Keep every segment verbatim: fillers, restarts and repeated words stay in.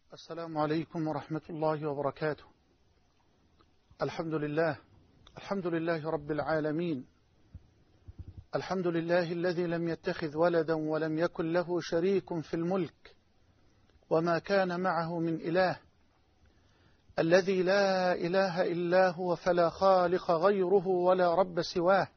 السلام عليكم ورحمة الله وبركاته. الحمد لله الحمد لله رب العالمين. الحمد لله الذي لم يتخذ ولدا ولم يكن له شريك في الملك وما كان معه من إله، الذي لا إله إلا هو فلا خالق غيره ولا رب سواه،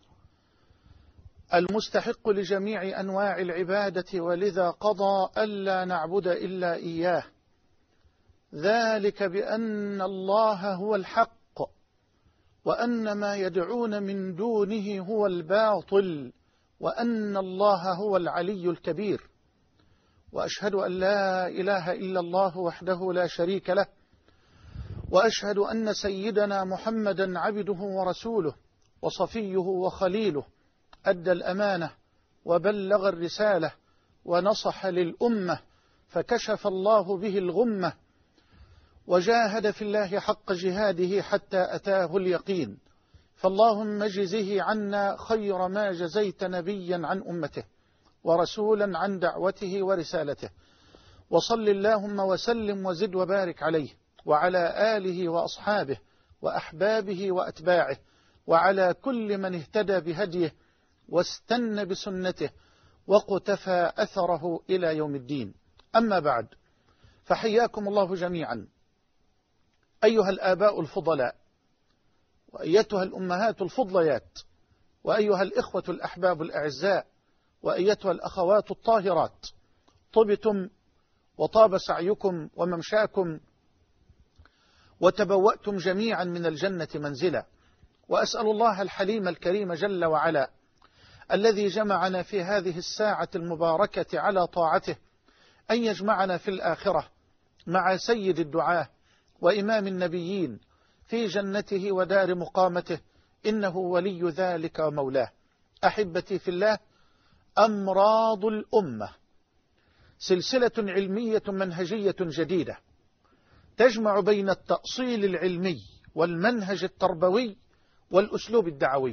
المستحق لجميع أنواع العبادة، ولذا قضى ألا نعبد إلا إياه، ذلك بأن الله هو الحق وأن ما يدعون من دونه هو الباطل وأن الله هو العلي الكبير. وأشهد أن لا إله إلا الله وحده لا شريك له، وأشهد أن سيدنا محمدا عبده ورسوله وصفيه وخليله، أدى الأمانة وبلغ الرسالة ونصح للأمة، فكشف الله به الغمة، وجاهد في الله حق جهاده حتى أتاه اليقين. فاللهم اجزه عنا خير ما جزيت نبيا عن أمته ورسولا عن دعوته ورسالته، وصل اللهم وسلم وزد وبارك عليه وعلى آله وأصحابه وأحبابه وأتباعه وعلى كل من اهتدى بهديه واستنى بسنته وقتفى أثره إلى يوم الدين. أما بعد، فحياكم الله جميعا أيها الآباء الفضلاء، وأيتها الأمهات الفضليات، وأيها الإخوة الأحباب الأعزاء، وأيتها الأخوات الطاهرات، طبتم وطاب سعيكم وممشاكم وتبوأتم جميعا من الجنة منزلا. وأسأل الله الحليم الكريم جل وعلا الذي جمعنا في هذه الساعة المباركة على طاعته أن يجمعنا في الآخرة مع سيد الدعاة وإمام النبيين في جنته ودار مقامته، إنه ولي ذلك ومولاه. أحبتي في الله، أمراض الأمة سلسلة علمية منهجية جديدة تجمع بين التأصيل العلمي والمنهج التربوي والأسلوب الدعوي.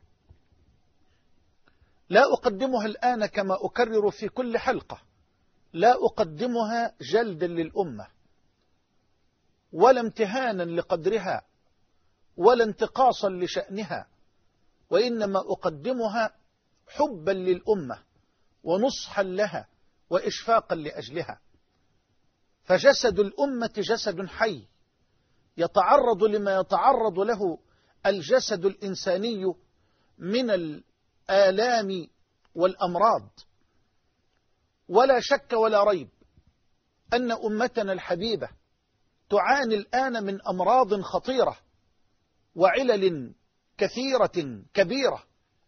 لا أقدمها الآن كما أكرر في كل حلقة، لا أقدمها جلدا للأمة ولا امتهانا لقدرها ولا انتقاصا لشأنها، وإنما أقدمها حبا للأمة ونصحا لها وإشفاقا لأجلها. فجسد الأمة جسد حي يتعرض لما يتعرض له الجسد الإنساني من الآلام والأمراض، ولا شك ولا ريب أن أمتنا الحبيبة تعاني الآن من أمراض خطيرة وعلل كثيرة كبيرة،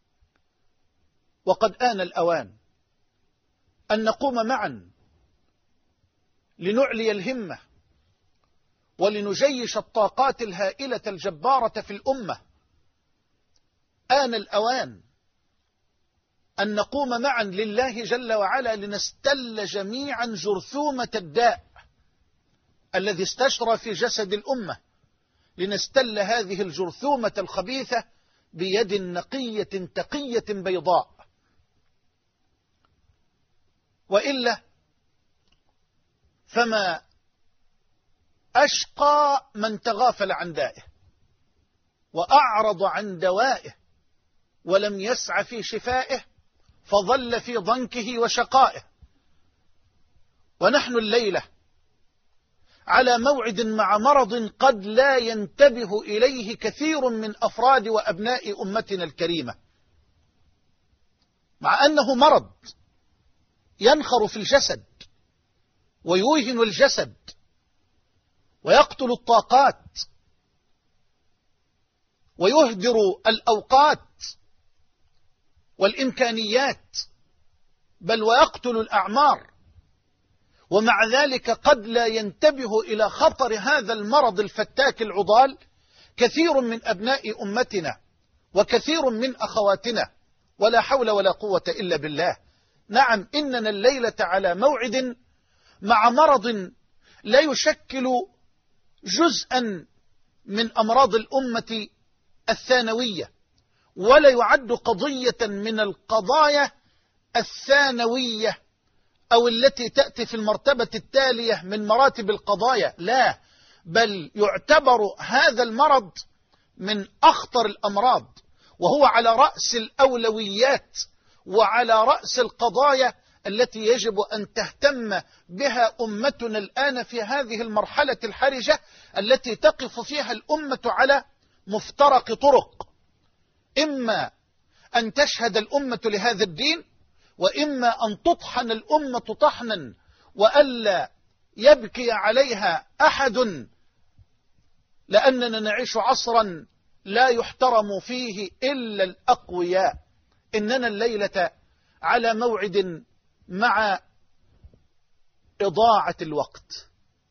وقد آن الأوان أن نقوم معا لنعلي الهمة ولنجيش الطاقات الهائلة الجبارة في الأمة. آن الأوان أن نقوم معا لله جل وعلا لنستل جميعا جرثومة الداء الذي استشرى في جسد الأمة، لنستل هذه الجرثومة الخبيثة بيد نقية تقية بيضاء، وإلا فما أشقى من تغافل عن دائه وأعرض عن دوائه ولم يسع في شفائه، فظل في ضنكه وشقائه. ونحن الليلة على موعد مع مرض قد لا ينتبه إليه كثير من أفراد وأبناء أمتنا الكريمة، مع أنه مرض ينخر في الجسد ويوهن الجسد ويقتل الطاقات ويهدر الأوقات والإمكانيات، بل ويقتل الأعمار. ومع ذلك قد لا ينتبه إلى خطر هذا المرض الفتاك العضال كثير من أبناء أمتنا وكثير من أخواتنا، ولا حول ولا قوة إلا بالله. نعم، إننا الليلة على موعد مع مرض لا يشكل جزءا من أمراض الأمة الثانوية، ولا يعد قضية من القضايا الثانوية أو التي تأتي في المرتبة التالية من مراتب القضايا، لا، بل يعتبر هذا المرض من أخطر الأمراض، وهو على رأس الأولويات وعلى رأس القضايا التي يجب أن تهتم بها أمتنا الآن في هذه المرحلة الحرجة التي تقف فيها الأمة على مفترق طرق، إما أن تشهد الأمة لهذا الدين، وإما أن تطحن الأمة طحنا وألا يبكي عليها أحد، لأننا نعيش عصرا لا يحترم فيه إلا الأقوياء. إننا الليلة على موعد مع إضاعة الوقت.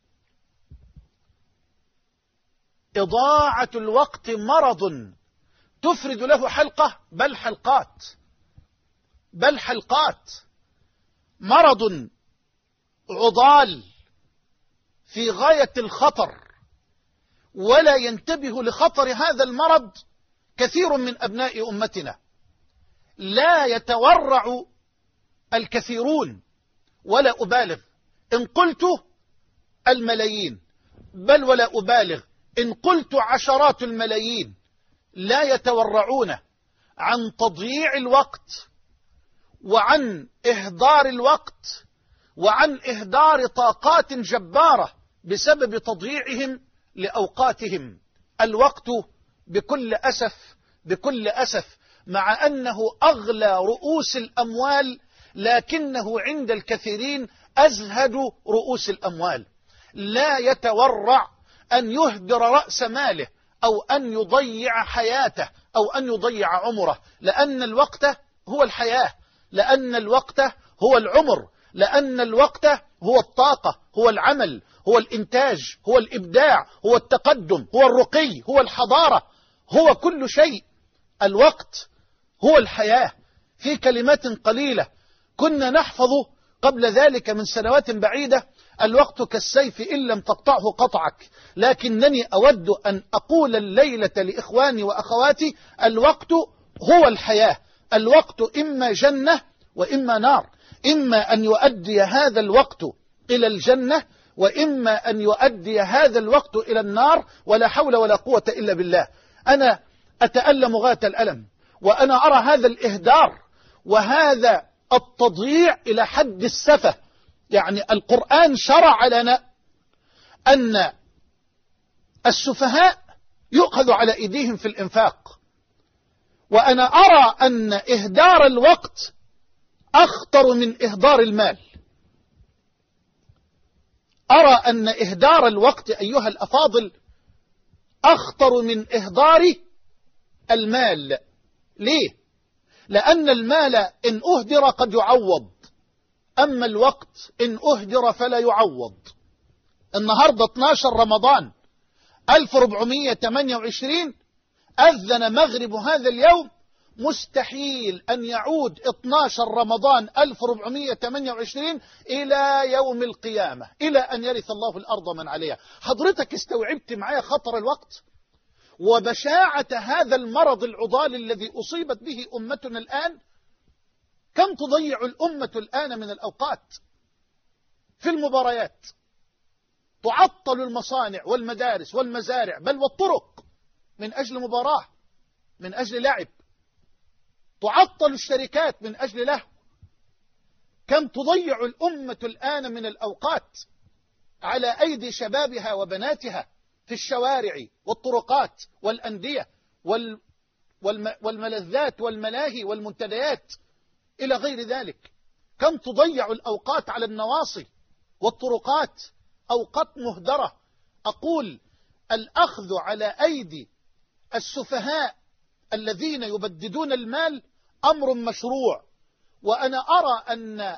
إضاعة الوقت مرض تفرد له حلقة بل حلقات بل حلقات مرض عضال في غاية الخطر، ولا ينتبه لخطر هذا المرض كثير من أبناء أمتنا. لا يتورع الكثيرون، ولا أبالغ إن قلت الملايين، بل ولا أبالغ إن قلت عشرات الملايين، لا يتورعون عن تضييع الوقت وعن إهدار الوقت وعن إهدار طاقات جبارة بسبب تضييعهم لأوقاتهم. الوقت بكل أسف بكل أسف مع أنه أغلى رؤوس الأموال، لكنه عند الكثيرين أزهد رؤوس الأموال. لا يتورع أن يهدر رأس ماله أو أن يضيع حياته أو أن يضيع عمره، لأن الوقت هو الحياة، لأن الوقت هو العمر، لأن الوقت هو الطاقة، هو العمل، هو الإنتاج، هو الإبداع، هو التقدم، هو الرقي، هو الحضارة، هو كل شيء. الوقت هو الحياة. في كلمات قليلة كنا نحفظ قبل ذلك من سنوات بعيدة: الوقت كالسيف إن لم تقطعه قطعك. لكنني أود أن أقول الليلة لإخواني وأخواتي: الوقت هو الحياة. الوقت إما جنة وإما نار، إما أن يؤدي هذا الوقت إلى الجنة وإما أن يؤدي هذا الوقت إلى النار، ولا حول ولا قوة إلا بالله. أنا أتألم غاية الألم، وأنا أرى هذا الإهدار وهذا التضييع إلى حد السفة. يعني القرآن شرع لنا أن السفهاء يؤخذ على أيديهم في الإنفاق، وأنا أرى أن إهدار الوقت أخطر من إهدار المال. أرى أن إهدار الوقت أيها الأفاضل أخطر من إهدار المال. ليه؟ لأن المال إن أهدر قد يعوض، أما الوقت إن أهدر فلا يعوض. النهاردة اثناشر رمضان ألف وأربعمائة وثمانية وعشرين، أذن مغرب هذا اليوم، مستحيل أن يعود اثناشر رمضان ألف وأربعمائة وثمانية وعشرين إلى يوم القيامة، إلى أن يرث الله الأرض من عليها. حضرتك استوعبت معايا خطر الوقت وبشاعة هذا المرض العضال الذي أصيبت به أمتنا الآن؟ كم تضيع الأمة الآن من الأوقات في المباريات؟ تعطل المصانع والمدارس والمزارع بل والطرق من أجل مباراة، من أجل لعب. تعطل الشركات من أجل لهو. كم تضيع الأمة الآن من الأوقات على أيدي شبابها وبناتها في الشوارع والطرقات والأندية وال والم والملذات والملاهي والمنتديات إلى غير ذلك. كم تضيع الأوقات على النواصي والطرقات، أوقات مهدرة. أقول الأخذ على أيدي السفهاء الذين يبددون المال أمر مشروع، وأنا أرى أن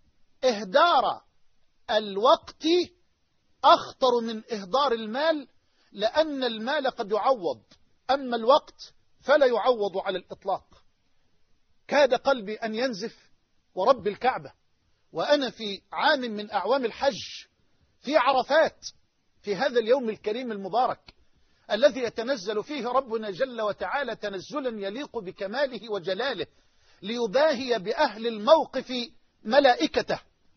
إهدار الوقت أخطر من إهدار المال، لأن المال قد يعوض، أما الوقت فلا يعوض على الإطلاق. كاد قلبي أن ينزف ورب الكعبة وأنا في عام من أعوام الحج في عرفات، في هذا اليوم الكريم المبارك الذي يتنزل فيه ربنا جل وتعالى تنزلا يليق بكماله وجلاله، ليباهي بأهل الموقف ملائكته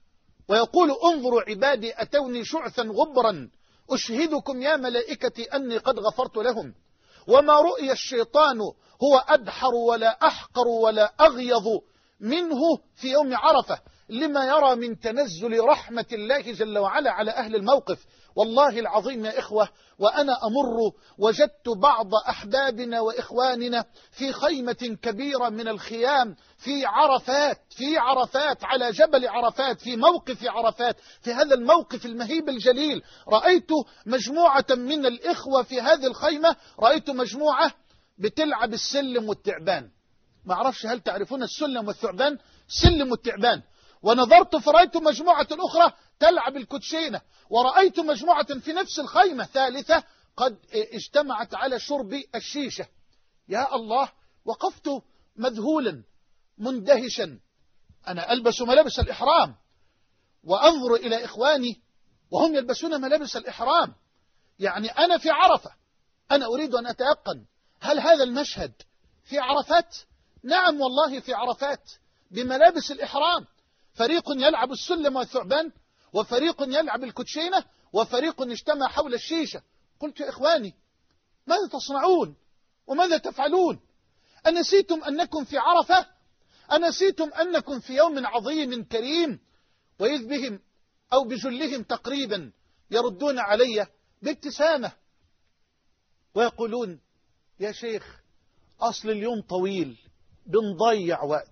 ويقول انظروا عبادي أتوني شعثا غبرا أشهدكم يا ملائكتي أني قد غفرت لهم. وما رؤي الشيطان هو أدحر ولا أحقر ولا أغيظ منه في يوم عرفة لما يرى من تنزل رحمة الله جل وعلا على أهل الموقف. والله العظيم يا إخوة، وأنا أمر وجدت بعض أحبابنا وإخواننا في خيمة كبيرة من الخيام في عرفات، في عرفات على جبل عرفات، في موقف عرفات، في هذا الموقف المهيب الجليل. رأيت مجموعة من الإخوة في هذه الخيمة، رأيت مجموعة بتلعب السلم والتعبان. ما أعرفش هل تعرفون السلم والثعبان؟ سلم والتعبان. ونظرت فرأيت مجموعة أخرى تلعب الكوتشينة، ورأيت مجموعة في نفس الخيمة ثالثة قد اجتمعت على شرب الشيشة. يا الله، وقفت مذهولا مندهشا. أنا ألبس ملابس الإحرام وأنظر إلى إخواني وهم يلبسون ملابس الإحرام. يعني أنا في عرفة، أنا أريد أن أتيقن هل هذا المشهد في عرفات؟ نعم والله في عرفات بملابس الإحرام. فريق يلعب السلم والثعبان، وفريق يلعب الكوتشينة، وفريق اجتمع حول الشيشة. قلت يا إخواني ماذا تصنعون وماذا تفعلون؟ أنسيتم أنكم في عرفة؟ أنسيتم أنكم في يوم عظيم كريم؟ وإذ بهم أو بجلهم تقريبا يردون علي بابتسامة ويقولون يا شيخ أصل اليوم طويل بنضيع وقت.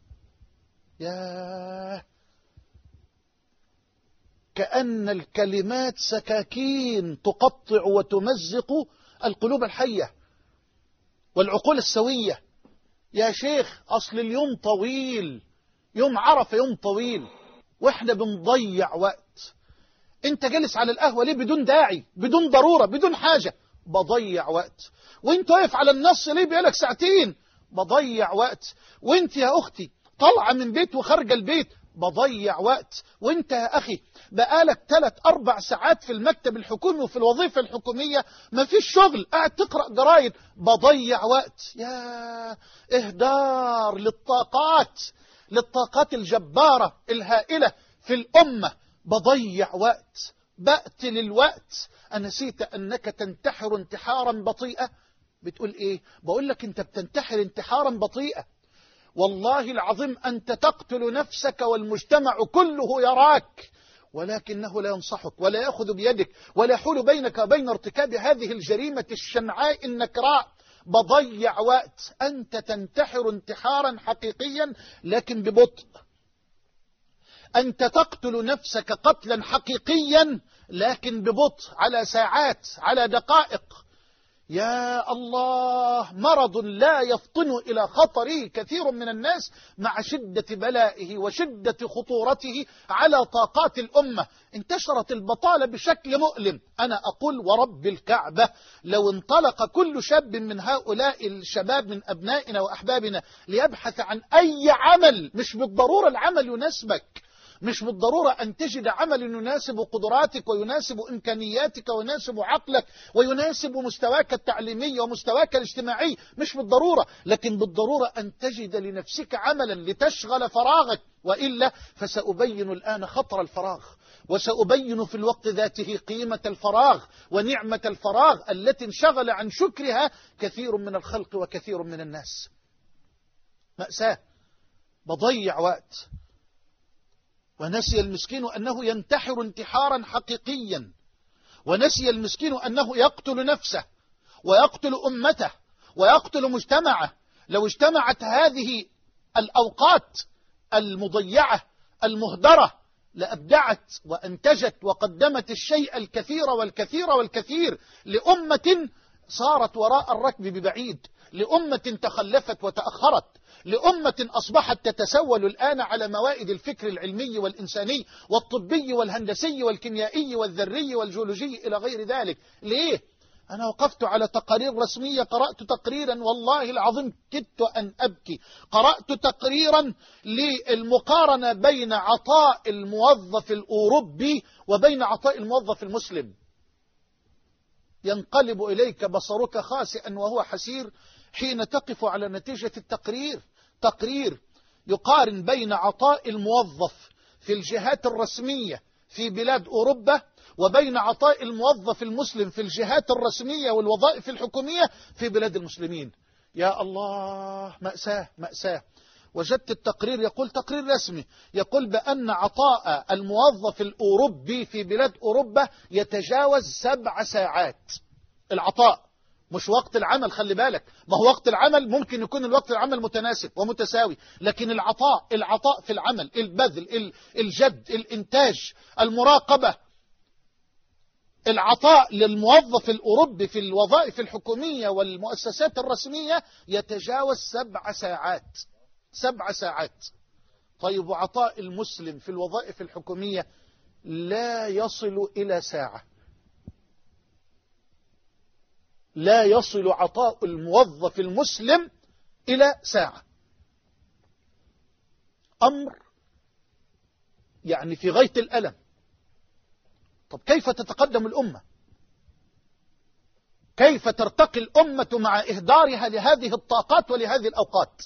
يا كأن الكلمات سكاكين تقطع وتمزق القلوب الحية والعقول السوية. يا شيخ أصل اليوم طويل، يوم عرفة يوم طويل وإحنا بنضيع وقت. أنت جالس على القهوة ليه بدون داعي، بدون ضرورة، بدون حاجة؟ بضيع وقت. وانت واقف على النص ليه بقالك ساعتين؟ بضيع وقت. وانت يا أختي طالعة من بيت وخارجة البيت؟ بضيع وقت. وانت يا أخي بقالك ثلاث أربع ساعات في المكتب الحكومي وفي الوظيفة الحكومية ما فيش شغل، قاعد تقرأ جرايد. بضيع وقت. يا إهدار للطاقات، للطاقات الجبارة الهائلة في الأمة. بضيع وقت، بقتل الوقت. أنسيت أنك تنتحر انتحارا بطيئة؟ بتقول إيه؟ بقول لك أنت بتنتحر انتحارا بطيئة. والله العظيم أنت تقتل نفسك والمجتمع كله يراك، ولكنه لا ينصحك ولا يأخذ بيدك ولا يحول بينك وبين ارتكاب هذه الجريمة الشنعاء النكراء. بضيع وقت. أنت تنتحر انتحارا حقيقيا لكن ببطء. أنت تقتل نفسك قتلا حقيقيا لكن ببطء، على ساعات، على دقائق. يا الله، مرض لا يفطن إلى خطره كثير من الناس مع شدة بلائه وشدة خطورته على طاقات الأمة. انتشرت البطالة بشكل مؤلم. أنا أقول ورب الكعبة لو انطلق كل شاب من هؤلاء الشباب من أبنائنا وأحبابنا ليبحث عن أي عمل، مش بالضرورة العمل يناسبك، مش بالضرورة أن تجد عمل يناسب قدراتك ويناسب إمكانياتك ويناسب عقلك ويناسب مستواك التعليمي ومستواك الاجتماعي، مش بالضرورة، لكن بالضرورة أن تجد لنفسك عملا لتشغل فراغك. وإلا فسأبين الآن خطر الفراغ، وسأبين في الوقت ذاته قيمة الفراغ ونعمة الفراغ التي انشغل عن شكرها كثير من الخلق وكثير من الناس. مأساة. بضيع وقت. ونسي المسكين أنه ينتحر انتحارا حقيقيا، ونسي المسكين أنه يقتل نفسه ويقتل أمته ويقتل مجتمعه. لو اجتمعت هذه الأوقات المضيعة المهدرة لأبدعت وأنتجت وقدمت الشيء الكثير والكثير والكثير لأمة صارت وراء الركب ببعيد، لأمة تخلفت وتأخرت، لأمة أصبحت تتسول الآن على موائد الفكر العلمي والإنساني والطبي والهندسي والكيميائي والذري والجيولوجي إلى غير ذلك. ليه؟ أنا وقفت على تقارير رسمية، قرأت تقريرا والله العظيم كدت أن أبكي. قرأت تقريرا للمقارنة بين عطاء الموظف الأوروبي وبين عطاء الموظف المسلم. ينقلب إليك بصرك خاسئا وهو حسير حين تقف على نتيجة التقرير. تقرير يقارن بين عطاء الموظف في الجهات الرسمية في بلاد أوروبا وبين عطاء الموظف المسلم في الجهات الرسمية والوظائف الحكومية في بلاد المسلمين. يا الله، مأساة مأساة. وجدت التقرير يقول، تقرير رسمي يقول بأن عطاء الموظف الأوروبي في بلاد أوروبا يتجاوز سبع ساعات. العطاء مش وقت العمل، خلي بالك، ما هو وقت العمل ممكن يكون الوقت العمل متناسب ومتساوي، لكن العطاء العطاء في العمل، البذل، الجد، الإنتاج، المراقبة، العطاء للموظف الأوروبي في الوظائف الحكومية والمؤسسات الرسمية يتجاوز سبع ساعات. سبع ساعات. طيب وعطاء المسلم في الوظائف الحكومية لا يصل إلى ساعة. لا يصل عطاء الموظف المسلم إلى ساعة. أمر يعني في غاية الألم. طب كيف تتقدم الأمة؟ كيف ترتقي الأمة مع إهدارها لهذه الطاقات ولهذه الأوقات؟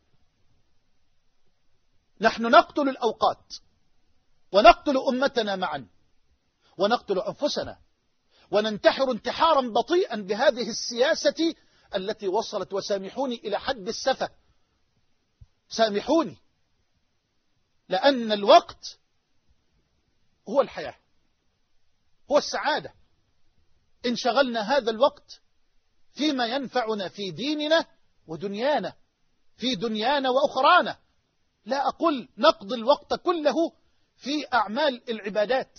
نحن نقتل الأوقات ونقتل أمتنا معا ونقتل أنفسنا وننتحر انتحارا بطيئا بهذه السياسة التي وصلت، وسامحوني، إلى حد السفة. سامحوني، لأن الوقت هو الحياة، هو السعادة. إن شغلنا هذا الوقت فيما ينفعنا في ديننا ودنيانا، في دنيانا وأخرانا. لا أقول نقضي الوقت كله في أعمال العبادات،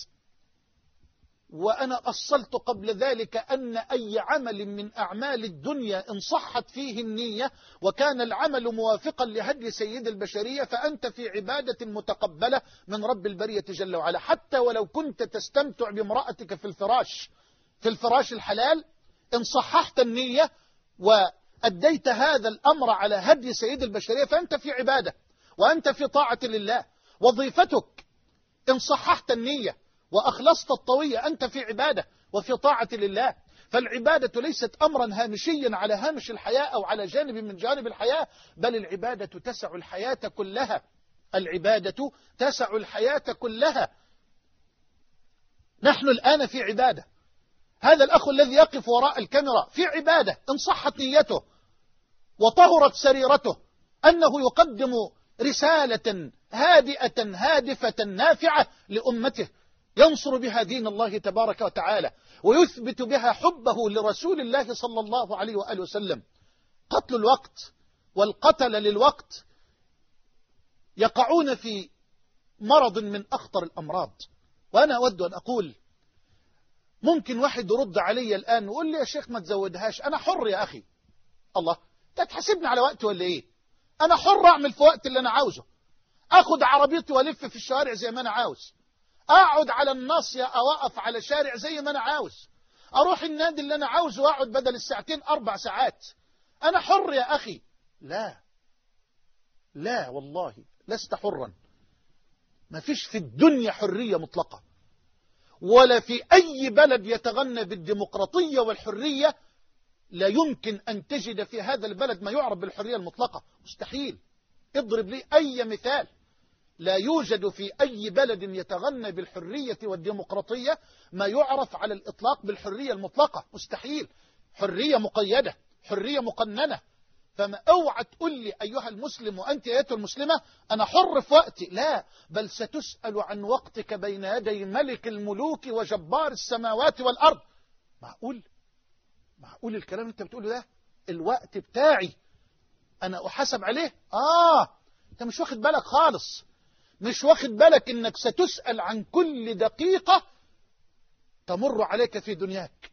وأنا أصلت قبل ذلك أن أي عمل من أعمال الدنيا إن صحت فيه النية وكان العمل موافقا لهدي سيد البشرية فأنت في عبادة متقبلة من رب البرية جل وعلا. حتى ولو كنت تستمتع بامرأتك في الفراش، في الفراش الحلال، إن صححت النية وأديت هذا الأمر على هدي سيد البشرية فأنت في عبادة وأنت في طاعة لله. وظيفتك إن صححت النية وأخلصت الطوية أنت في عبادة وفي طاعة لله. فالعبادة ليست أمرا هامشيا على هامش الحياة أو على جانب من جانب الحياة، بل العبادة تسع الحياة كلها. العبادة تسع الحياة كلها. نحن الآن في عبادة. هذا الأخ الذي يقف وراء الكاميرا في عبادة إن صحت نيته وطهرت سريرته أنه يقدم رسالة هادئة هادفة نافعة لأمته، ينصر بها دين الله تبارك وتعالى ويثبت بها حبه لرسول الله صلى الله عليه وآله وسلم. قتل الوقت والقتل للوقت يقعون في مرض من أخطر الأمراض. وأنا أود أن أقول، ممكن واحد يرد علي الآن ويقول لي يا شيخ ما تزودهاش، أنا حر يا أخي. الله، تتحسبني على وقت ولا إيه؟ أنا حر أعمل في وقت اللي أنا عاوزه، أخذ عربيتي وألف في الشوارع زي ما أنا عاوز، أقعد على الناصية أو أقف على شارع زي ما أنا عاوز، أروح النادي اللي أنا عاوزه وأقعد بدل الساعتين أربع ساعات. أنا حر يا أخي. لا لا والله لست حرا. ما فيش في الدنيا حرية مطلقة، ولا في أي بلد يتغنى بالديمقراطية والحرية لا يمكن أن تجد في هذا البلد ما يعرف بالحرية المطلقة. مستحيل. اضرب لي أي مثال. لا يوجد في أي بلد يتغنى بالحرية والديمقراطية ما يعرف على الإطلاق بالحرية المطلقة. مستحيل. حرية مقيدة، حرية مقننة. فما اوعى تقول لي أيها المسلم وأنت أيتها المسلمة أنا حر في وقتي. لا، بل ستسأل عن وقتك بين يدي ملك الملوك وجبار السماوات والأرض. معقول؟ معقول الكلام اللي انت بتقوله ده؟ الوقت بتاعي أنا أحاسب عليه؟ آه أنت مش واخد بالك خالص. مش واخد بالك إنك ستسأل عن كل دقيقة تمر عليك في دنياك.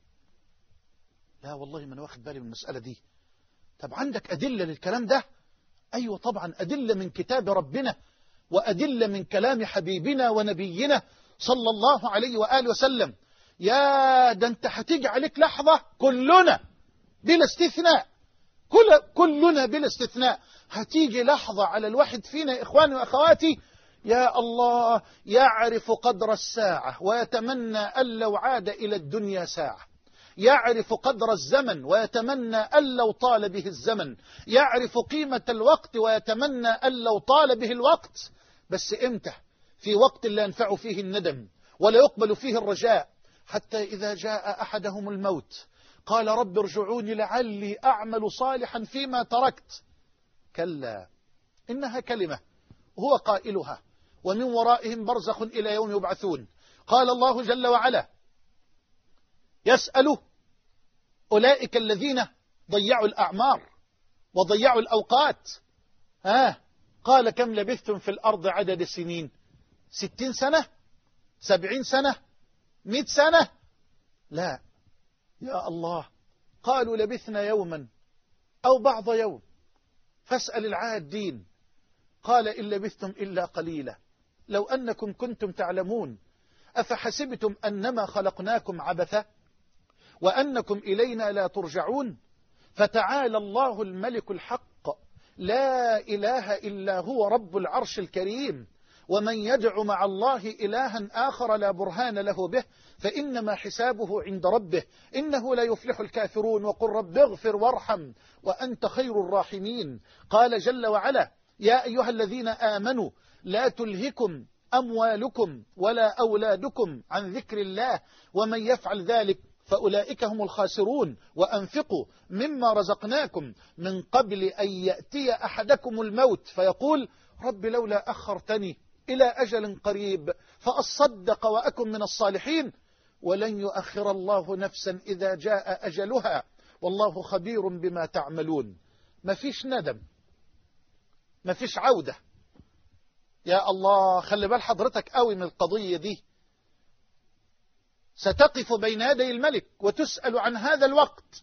لا والله ما أنا واخد بالي من المسألة دي. طب عندك أدلة للكلام ده؟ أيوة طبعا، أدلة من كتاب ربنا وأدلة من كلام حبيبنا ونبينا صلى الله عليه وآله وسلم. يا ده أنت هتيجي عليك لحظة كلنا بلا استثناء، كل كلنا بلا استثناء هتيجي لحظة على الواحد فينا إخواني وأخواتي يا الله يعرف قدر الساعة ويتمنى أن لو عاد إلى الدنيا ساعة، يعرف قدر الزمن ويتمنى أن لو طال به الزمن، يعرف قيمة الوقت ويتمنى أن لو طال به الوقت. بس إمتى؟ في وقت لا ينفع فيه الندم ولا يقبل فيه الرجاء، حتى إذا جاء أحدهم الموت قال رب ارجعوني لعلي أعمل صالحا فيما تركت. كلا إنها كلمة هو قائلها ومن ورائهم برزخ إلى يوم يبعثون. قال الله جل وعلا يسأل أولئك الذين ضيعوا الأعمار وضيعوا الأوقات، آه قال كم لبثتم في الأرض عدد السنين؟ ستين سنة، سبعين سنة، مئة سنة؟ لا يا الله، قالوا لبثنا يوما أو بعض يوم فاسأل العادين. قال إن لبثتم إلا قليلا لو أنكم كنتم تعلمون أفحسبتم أنما خلقناكم عبثا وأنكم إلينا لا ترجعون. فتعالى الله الملك الحق لا إله إلا هو رب العرش الكريم. ومن يدع مع الله إلها آخر لا برهان له به فإنما حسابه عند ربه إنه لا يفلح الكافرون. وقل رب اغفر وارحم وأنت خير الراحمين. قال جل وعلا يا أيها الذين آمنوا لا تلهكم أموالكم ولا أولادكم عن ذكر الله ومن يفعل ذلك فأولئك هم الخاسرون. وأنفقوا مما رزقناكم من قبل أن يأتي أحدكم الموت فيقول رب لولا أخرتني إلى أجل قريب فأصدق وأكن من الصالحين ولن يؤخر الله نفسا إذا جاء أجلها والله خبير بما تعملون. ما فيش ندم، ما فيش عودة. يا الله، خلي بال حضرتك قوي من القضية دي. ستقف بين يدي الملك وتسأل عن هذا الوقت.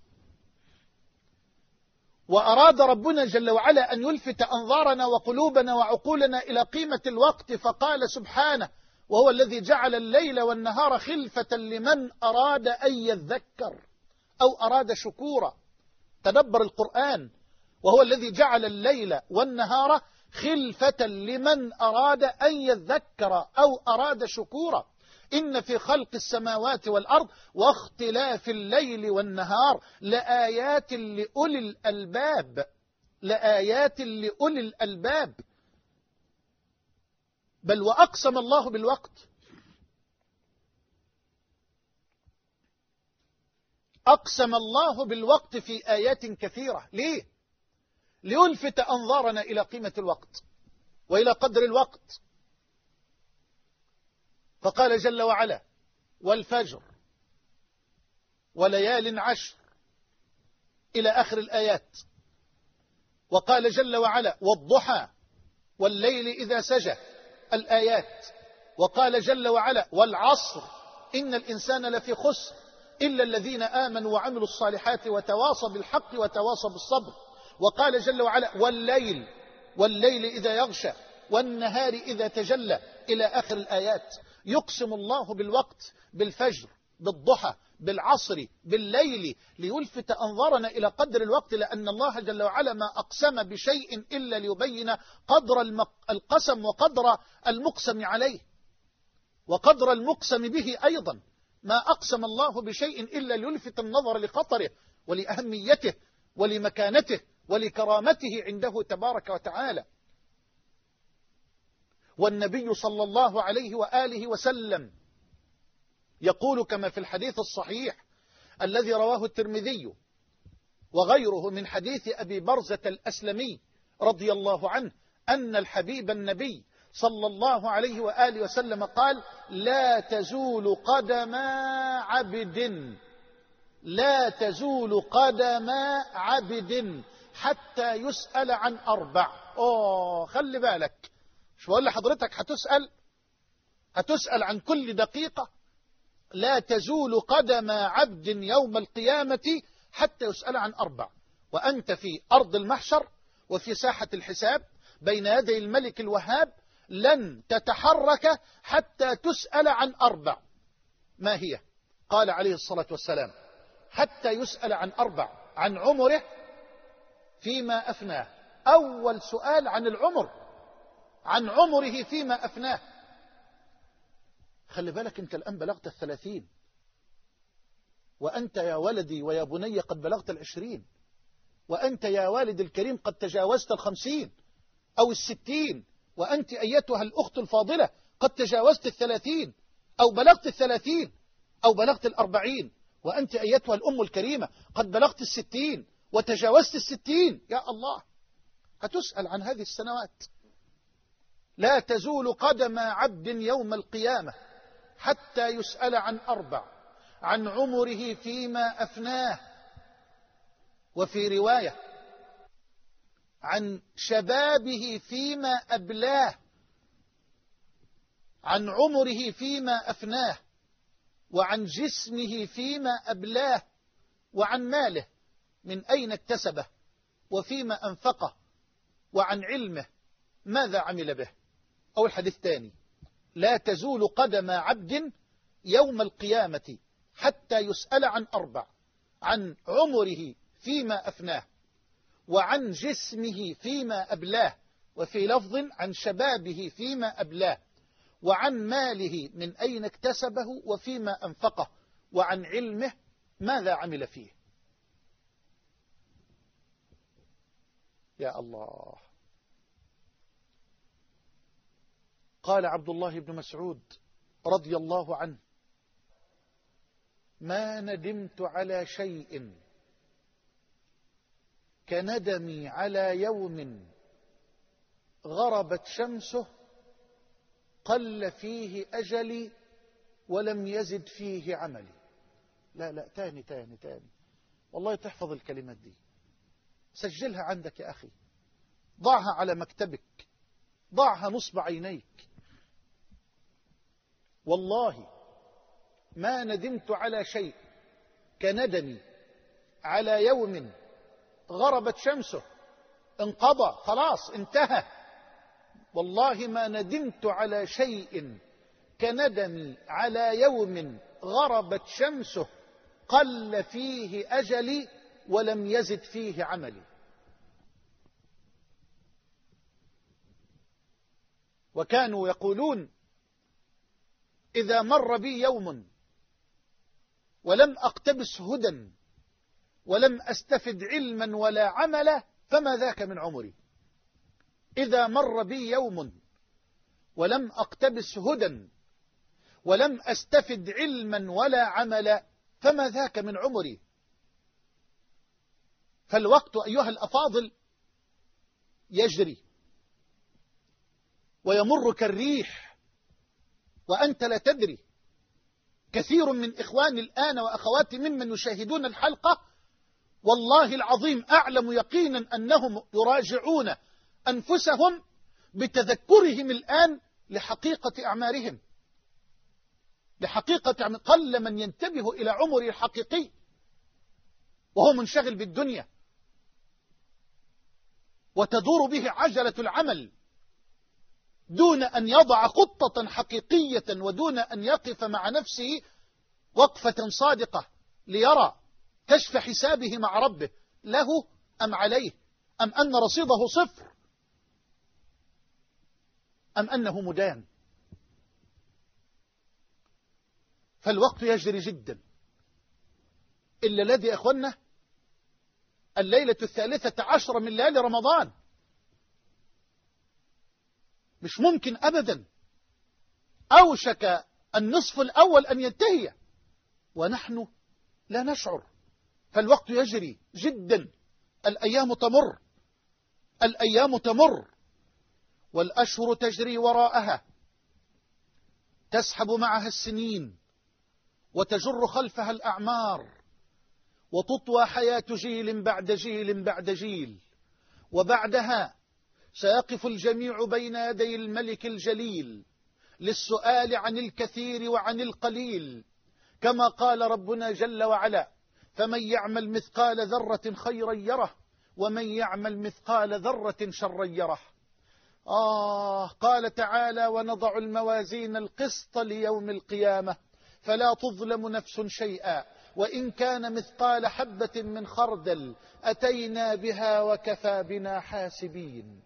وأراد ربنا جل وعلا أن يلفت أنظارنا وقلوبنا وعقولنا إلى قيمة الوقت فقال سبحانه وهو الذي جعل الليل والنهار خلفة لمن أراد أن يذكر أو أراد شكورا. تدبر القرآن. وهو الذي جعل الليل والنهار خلفة لمن أراد أن يذكر أو أراد شكورا. إن في خلق السماوات والأرض واختلاف الليل والنهار لآيات لأولي الألباب، لآيات لأولي الألباب. بل وأقسم الله بالوقت، أقسم الله بالوقت في آيات كثيرة. ليه؟ ليلفت أنظارنا إلى قيمة الوقت وإلى قدر الوقت. فقال جل وعلا والفجر وليال عشر إلى آخر الآيات. وقال جل وعلا والضحى والليل إذا سجى الآيات. وقال جل وعلا والعصر إن الإنسان لفي خسر إلا الذين آمنوا وعملوا الصالحات وتواصوا بالحق وتواصوا بالصبر. وقال جل وعلا والليل والليل إذا يغشى والنهار إذا تجلى إلى آخر الآيات. يقسم الله بالوقت، بالفجر، بالضحى، بالعصر، بالليل، ليلفت أنظارنا إلى قدر الوقت، لأن الله جل وعلا ما أقسم بشيء إلا ليبين قدر القسم وقدر المقسم عليه وقدر المقسم به أيضا. ما أقسم الله بشيء إلا ليلفت النظر لخطره ولأهميته ولمكانته ولكرامته عنده تبارك وتعالى. والنبي صلى الله عليه وآله وسلم يقول كما في الحديث الصحيح الذي رواه الترمذي وغيره من حديث أبي برزة الأسلمي رضي الله عنه أن الحبيب النبي صلى الله عليه وآله وسلم قال لا تزول قدم عبد لا تزول قدم عبد حتى يسأل عن أربع. أوه خلي بالك، مش بقول لحضرتك هتسأل هتسأل عن كل دقيقة. لا تزول قدم عبد يوم القيامة حتى يسأل عن أربع. وأنت في أرض المحشر وفي ساحة الحساب بين يدي الملك الوهاب لن تتحرك حتى تسأل عن أربع. ما هي؟ قال عليه الصلاة والسلام حتى يسأل عن أربع: عن عمره فيما أفناه. أول سؤال عن العمر، عن عمره فيما أفناه. خلي بالك أنت الآن بلغت الثلاثين، وأنت يا ولدي ويا بني قد بلغت العشرين، وأنت يا والد الكريم قد تجاوزت الخمسين أو الستين، وأنت أيتها الأخت الفاضلة قد تجاوزت الثلاثين أو بلغت الثلاثين أو بلغت الأربعين، وأنت أيتها الأم الكريمة قد بلغت الستين وتجاوزت الستين. يا الله، هتسأل عن هذه السنوات. لا تزول قدم عبد يوم القيامة حتى يسأل عن أربع: عن عمره فيما أفناه، وفي رواية عن شبابه فيما أبلاه، عن عمره فيما أفناه، وعن جسمه فيما أبلاه، وعن ماله من أين اكتسبه وفيما أنفقه، وعن علمه ماذا عمل به. أو الحديث الثاني: لا تزول قدم عبد يوم القيامة حتى يسأل عن أربع: عن عمره فيما أفناه، وعن جسمه فيما أبلاه، وفي لفظ عن شبابه فيما أبلاه، وعن ماله من أين اكتسبه وفيما أنفقه، وعن علمه ماذا عمل فيه. يا الله. قال عبد الله بن مسعود رضي الله عنه: ما ندمت على شيء كندمي على يوم غربت شمسه قل فيه أجلي ولم يزد فيه عملي. لا لا تاني تاني تاني، والله تحفظ الكلمات دي، سجلها عندك يا أخي، ضعها على مكتبك، ضعها نصب عينيك. والله ما ندمت على شيء كندمي على يوم غربت شمسه، انقضى خلاص انتهى. والله ما ندمت على شيء كندمي على يوم غربت شمسه قل فيه أجلي ولم يزد فيه عملي. وكانوا يقولون: إذا مر بي يوم ولم أقتبس هدى ولم أستفد علما ولا عملا فما ذاك من عمري. إذا مر بي يوم ولم أقتبس هدى ولم أستفد علما ولا عملا فما ذاك من عمري. فالوقت أيها الأفاضل يجري ويمر كالريح وأنت لا تدري. كثير من إخواني الآن وأخواتي ممن يشاهدون الحلقة والله العظيم أعلم يقينا أنهم يراجعون أنفسهم بتذكرهم الآن لحقيقة أعمارهم، لحقيقة أعمار. قل من ينتبه إلى عمره الحقيقي وهو منشغل بالدنيا وتدور به عجلة العمل دون أن يضع خطة حقيقية ودون أن يقف مع نفسه وقفة صادقة ليرى كشف حسابه مع ربه له أم عليه، أم أن رصيده صفر، أم أنه مدان. فالوقت يجري جدا. إلا الذي يا أخوانا الليلة الثالثة عشر من ليالي رمضان، مش ممكن أبدا. أوشك النصف الأول أن ينتهي ونحن لا نشعر. فالوقت يجري جدا. الأيام تمر، الأيام تمر والأشهر تجري وراءها، تسحب معها السنين وتجر خلفها الأعمار، وتطوى حياة جيل بعد جيل بعد جيل. وبعدها سيقف الجميع بين يدي الملك الجليل للسؤال عن الكثير وعن القليل، كما قال ربنا جل وعلا: فمن يعمل مثقال ذرة خيرا يره ومن يعمل مثقال ذرة شرا يره. آه قال تعالى: ونضع الموازين القسط ليوم القيامة فلا تظلم نفس شيئا وإن كان مثقال حبة من خردل أتينا بها وكفى بنا حاسبين.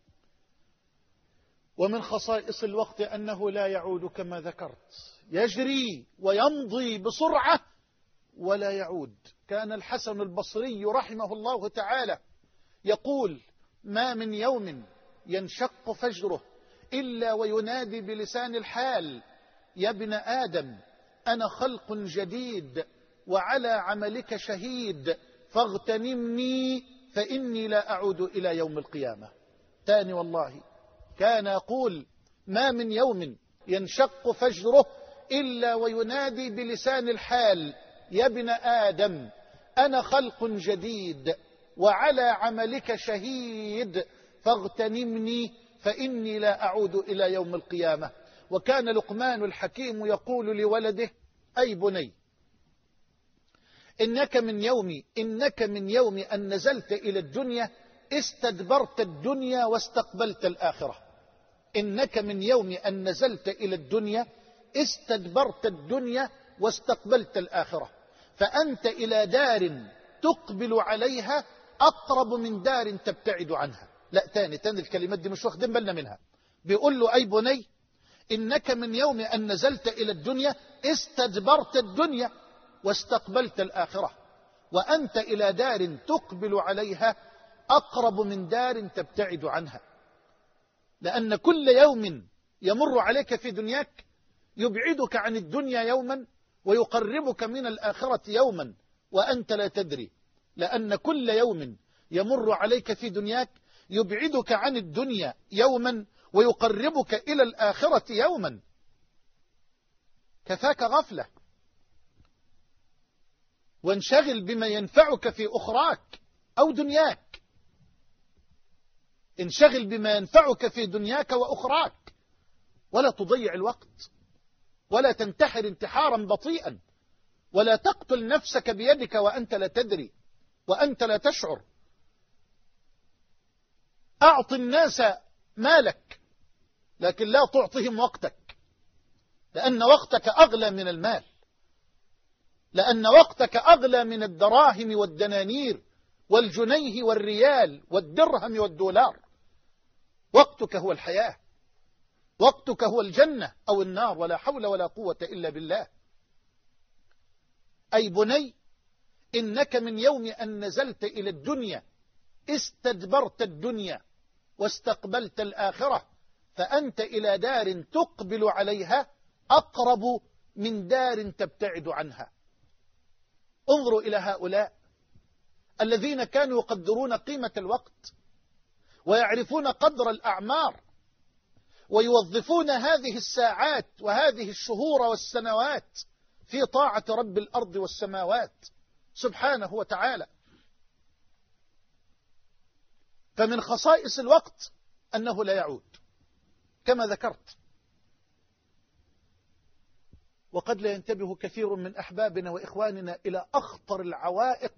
ومن خصائص الوقت أنه لا يعود كما ذكرت، يجري ويمضي بسرعة ولا يعود. كان الحسن البصري رحمه الله تعالى يقول: ما من يوم ينشق فجره إلا وينادي بلسان الحال: يا ابن آدم أنا خلق جديد وعلى عملك شهيد فاغتنمني فإني لا أعود إلى يوم القيامة. تاني والله كان يقول: ما من يوم ينشق فجره إلا وينادي بلسان الحال: يا ابن آدم أنا خلق جديد وعلى عملك شهيد فاغتنمني فإني لا أعود إلى يوم القيامة. وكان لقمان الحكيم يقول لولده: أي بني إنك من يوم إنك من يوم أن نزلت إلى الدنيا استدبرت الدنيا واستقبلت الآخرة. إنك من يوم أن نزلت إلى الدنيا استدبرت الدنيا واستقبلت الآخرة، فأنت إلى دار تقبل عليها أقرب من دار تبتعد عنها. لا تاني تاني الكلمات دي مش واخدين بالنا منها. بيقول له: أي بني إنك من يوم أن نزلت إلى الدنيا استدبرت الدنيا واستقبلت الآخرة، وأنت إلى دار تقبل عليها أقرب من دار تبتعد عنها. لأن كل يوم يمر عليك في دنياك يبعدك عن الدنيا يوما ويقربك من الآخرة يوما وأنت لا تدري. لأن كل يوم يمر عليك في دنياك يبعدك عن الدنيا يوما ويقربك إلى الآخرة يوما. كفاك غفلة، وانشغل بما ينفعك في أخراك أو دنياك. انشغل بما ينفعك في دنياك وأخراك، ولا تضيع الوقت، ولا تنتحر انتحارا بطيئا، ولا تقتل نفسك بيدك وأنت لا تدري وأنت لا تشعر. أعط الناس مالك لكن لا تعطهم وقتك، لأن وقتك أغلى من المال، لأن وقتك أغلى من الدراهم والدنانير والجنيه والريال والدرهم والدولار. وقتك هو الحياة، وقتك هو الجنة أو النار، ولا حول ولا قوة إلا بالله. أي بني إنك من يوم أن نزلت إلى الدنيا استدبرت الدنيا واستقبلت الآخرة، فأنت إلى دار تقبل عليها أقرب من دار تبتعد عنها. انظروا إلى هؤلاء الذين كانوا يقدرون قيمة الوقت ويعرفون قدر الأعمار ويوظفون هذه الساعات وهذه الشهور والسنوات في طاعة رب الأرض والسماوات سبحانه وتعالى. فمن خصائص الوقت أنه لا يعود كما ذكرت. وقد لا ينتبه كثير من أحبابنا وإخواننا إلى أخطر العوائق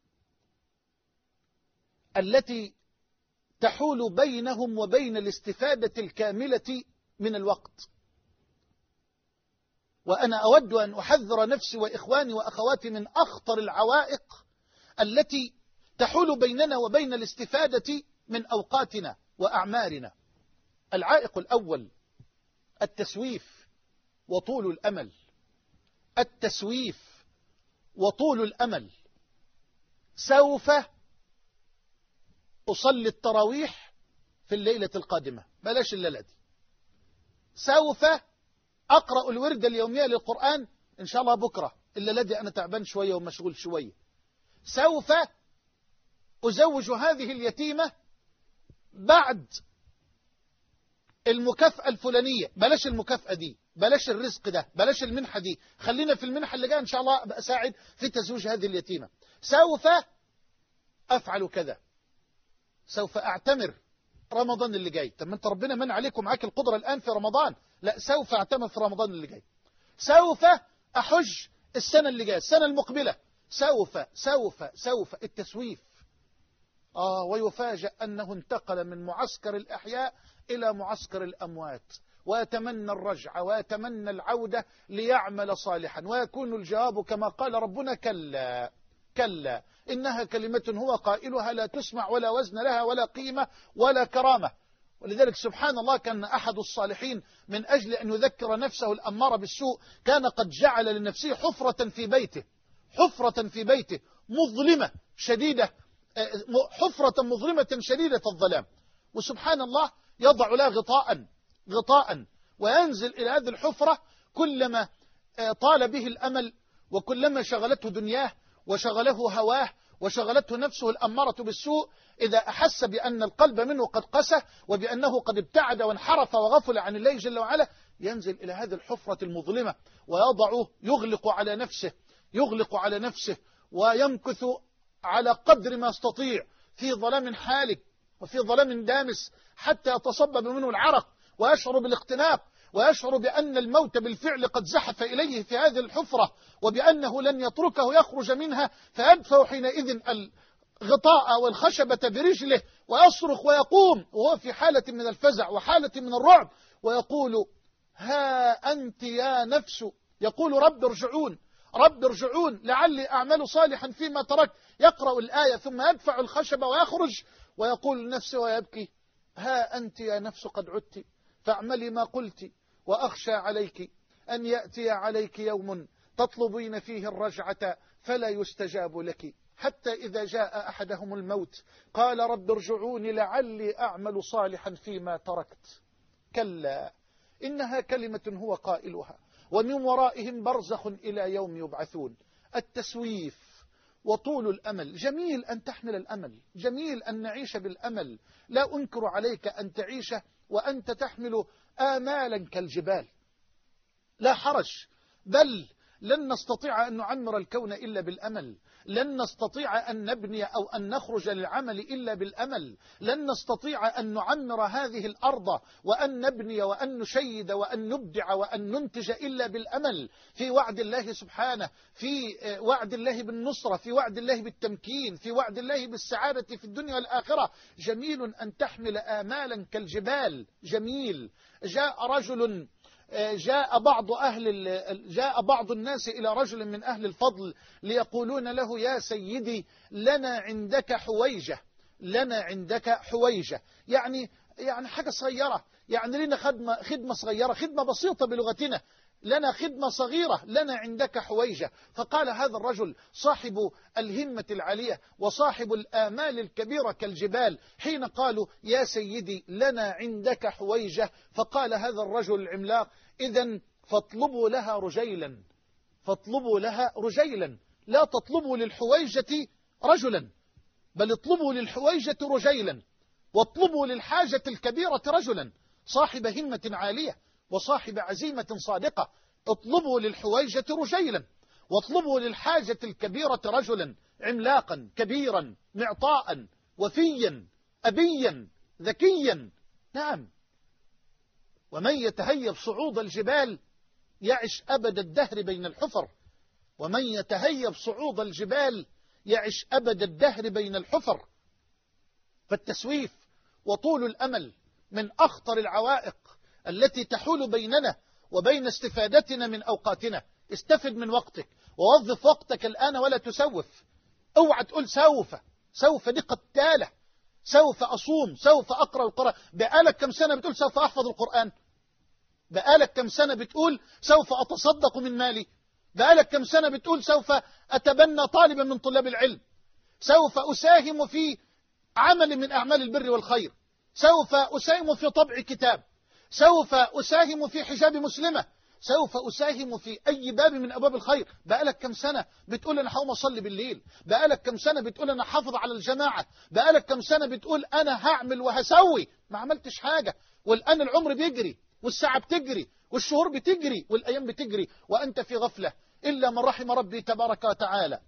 التي تحول بينهم وبين الاستفادة الكاملة من الوقت. وأنا أود أن أحذر نفسي وإخواني وأخواتي من أخطر العوائق التي تحول بيننا وبين الاستفادة من أوقاتنا وأعمارنا. العائق الأول التسويف وطول الأمل. التسويف وطول الأمل. سوف أصلي التراويح في الليلة القادمة، بلاش الليلة دي. سوف أقرأ الورد اليومية للقرآن إن شاء الله بكرة، الليلة دي أنا تعبان شوية ومشغول شوية. سوف أزوج هذه اليتيمة بعد المكافأة الفلانية، بلاش المكافأة دي، بلاش الرزق ده، بلاش المنحة دي، خلينا في المنحة اللي جاية إن شاء الله أساعد في تزويج هذه اليتيمة. سوف أفعل كذا، سوف أعتمر رمضان اللي جاي. طب ما انت ربنا من عليكم معاك القدرة الآن في رمضان. لا، سوف أعتمر في رمضان اللي جاي. سوف أحج السنة اللي جاية، السنة المقبلة. سوف سوف سوف التسويف. آه ويفاجأ أنه انتقل من معسكر الأحياء إلى معسكر الأموات، ويتمنى الرجعة ويتمنى العودة ليعمل صالحا، ويكون الجواب كما قال ربنا: كلا كلا إنها كلمة هو قائلها لا تسمع ولا وزن لها ولا قيمة ولا كرامة. ولذلك سبحان الله كان أحد الصالحين من أجل أن يذكر نفسه الأمارة بالسوء كان قد جعل لنفسه حفرة في بيته، حفرة في بيته مظلمة شديدة، حفرة مظلمة شديدة الظلام، وسبحان الله يضع لها غطاء غطاء، وينزل إلى هذه الحفرة كلما طال به الأمل، وكلما شغلته دنياه وشغله هواه وشغلته نفسه الأمارة بالسوء. إذا أحس بأن القلب منه قد قسى وبأنه قد ابتعد وانحرف وغفل عن الله جل وعلا، ينزل إلى هذه الحفرة المظلمة ويضعه يغلق على نفسه يغلق على نفسه ويمكث على قدر ما يستطيع في ظلام حالك وفي ظلام دامس، حتى يتصبب منه العرق ويشعر بالاختناق، ويشعر بأن الموت بالفعل قد زحف إليه في هذه الحفرة، وبأنه لن يتركه يخرج منها، فيدفع حينئذ الغطاء والخشبة برجله ويصرخ ويقوم وهو في حالة من الفزع وحالة من الرعب، ويقول: ها أنت يا نفس، يقول: رب ارجعون رب ارجعون لعلي أعمل صالحا فيما تركت. يقرأ الآية ثم يدفع الخشبة ويخرج ويقول لنفسه ويبكي: ها أنت يا نفس قد عدت فاعملي ما قلت، وأخشى عليك أن يأتي عليك يوم تطلبين فيه الرجعة فلا يستجاب لك، حتى إذا جاء أحدهم الموت قال: رب ارجعون لعلي أعمل صالحا فيما تركت. كلا إنها كلمة هو قائلها ومن ورائهم برزخ إلى يوم يبعثون. التسويف وطول الأمل. جميل أن تحمل الأمل، جميل أن نعيش بالأمل، لا أنكر عليك أن تعيش وأنت تحمل آمالا كالجبال، لا حرج، بل لن نستطيع أن نعمر الكون إلا بالأمل، لن نستطيع أن نبني أو أن نخرج للعمل إلا بالأمل، لن نستطيع أن نعمر هذه الأرض وأن نبني وأن نشيد وأن نبدع وأن ننتج إلا بالأمل في وعد الله سبحانه، في وعد الله بالنصرة، في وعد الله بالتمكين، في وعد الله بالسعادة في الدنيا والآخرة. جميل أن تحمل آمالا كالجبال، جميل. جاء رجل جاء بعض أهل جاء بعض الناس إلى رجل من أهل الفضل ليقولون له: يا سيدي لنا عندك حويجة، لنا عندك حويجة، يعني يعني حاجة صغيرة، يعني لنا خدمة خدمة صغيرة، خدمة بسيطة بلغتنا، لنا خدمة صغيرة، لنا عندك حويجة. فقال هذا الرجل صاحب الهمة العالية وصاحب الآمال الكبيرة كالجبال حين قالوا: يا سيدي لنا عندك حويجة، فقال هذا الرجل العملاق: إذن فاطلبوا لها رجيلا، فاطلبوا لها رجيلا، لا تطلبوا للحويجة رجلا، بل اطلبوا للحويجة رجيلا، واطلبوا للحاجة الكبيرة رجلا صاحب همة عالية وصاحب عزيمة صادقة. اطلبوا للحويجة رجيلا، واطلبوا للحاجة الكبيرة رجلا عملاقا كبيرا معطاء وفيا أبيا ذكيا. نعم، ومن يتهيب صعود الجبال يعش أبد الدهر بين الحفر، ومن يتهيب صعود الجبال يعش أبد الدهر بين الحفر. فالتسويف وطول الأمل من أخطر العوائق التي تحول بيننا وبين استفادتنا من أوقاتنا. استفد من وقتك ووظف وقتك الآن ولا تسوف. اوعى تقول سوف، سوف دي قتالة، سوف أصوم، سوف أقرأ القرآن. بقالك كم سنة بتقول سوف أحفظ القرآن؟ بقالك كم سنة بتقول سوف أتصدق من مالي؟ بقالك كم سنة بتقول سوف أتبنى طالبا من طلاب العلم؟ سوف أساهم في عمل من أعمال البر والخير، سوف أساهم في طبع كتاب، سوف أساهم في حجاب مسلمة، سوف أساهم في أي باب من أبواب الخير. بقالك كم سنة بتقول أنا هقوم أصلي بالليل؟ بقالك كم سنة بتقول أنا حافظ على الجماعة؟ بقالك كم سنة بتقول أنا هعمل وهسوي؟ ما عملتش حاجة، والآن العمر بيجري والساعة بتجري والشهور بتجري والأيام بتجري وأنت في غفلة، إلا من رحم ربي تبارك وتعالى.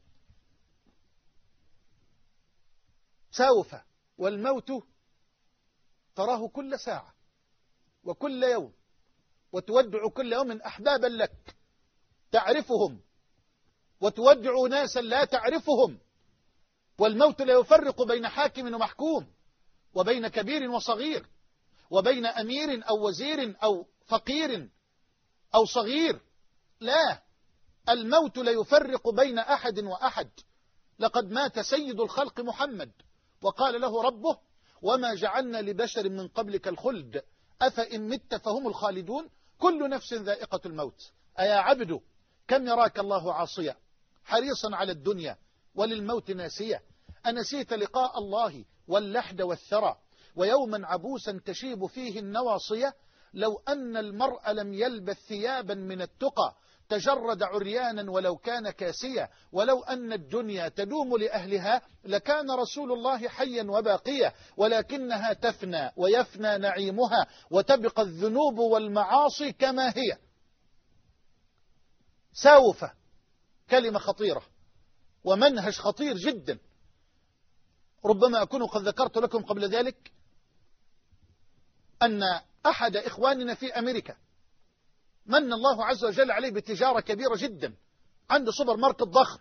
سوف، والموت تراه كل ساعة وكل يوم، وتودع كل يوم أحبابا لك تعرفهم، وتودع ناسا لا تعرفهم. والموت لا يفرق بين حاكم ومحكوم، وبين كبير وصغير، وبين أمير أو وزير أو فقير أو صغير، لا، الموت لا يفرق بين أحد وأحد. لقد مات سيد الخلق محمد وقال له ربه: وما جعلنا لبشر من قبلك الخلد أفإن مت فهم الخالدون كل نفس ذائقة الموت. أيا عبد كم يراك الله عاصيا حريصا على الدنيا وللموت ناسية، أنسيت لقاء الله واللحد والثرى ويوما عبوسا تشيب فيه النواصية؟ لو أن المرء لم يلبث ثيابا من التقى تجرد عريانا ولو كان كاسيا، ولو أن الدنيا تدوم لأهلها لكان رسول الله حيا وباقيا، ولكنها تفنى ويفنى نعيمها وتبقى الذنوب والمعاصي كما هي. سوف كلمة خطيرة ومنهج خطير جدا، ربما أكون قد ذكرت لكم قبل ذلك أن أحد إخواننا في أمريكا من الله عز وجل عليه بتجارة كبيرة جدا، عنده سوبر ماركت ضخم،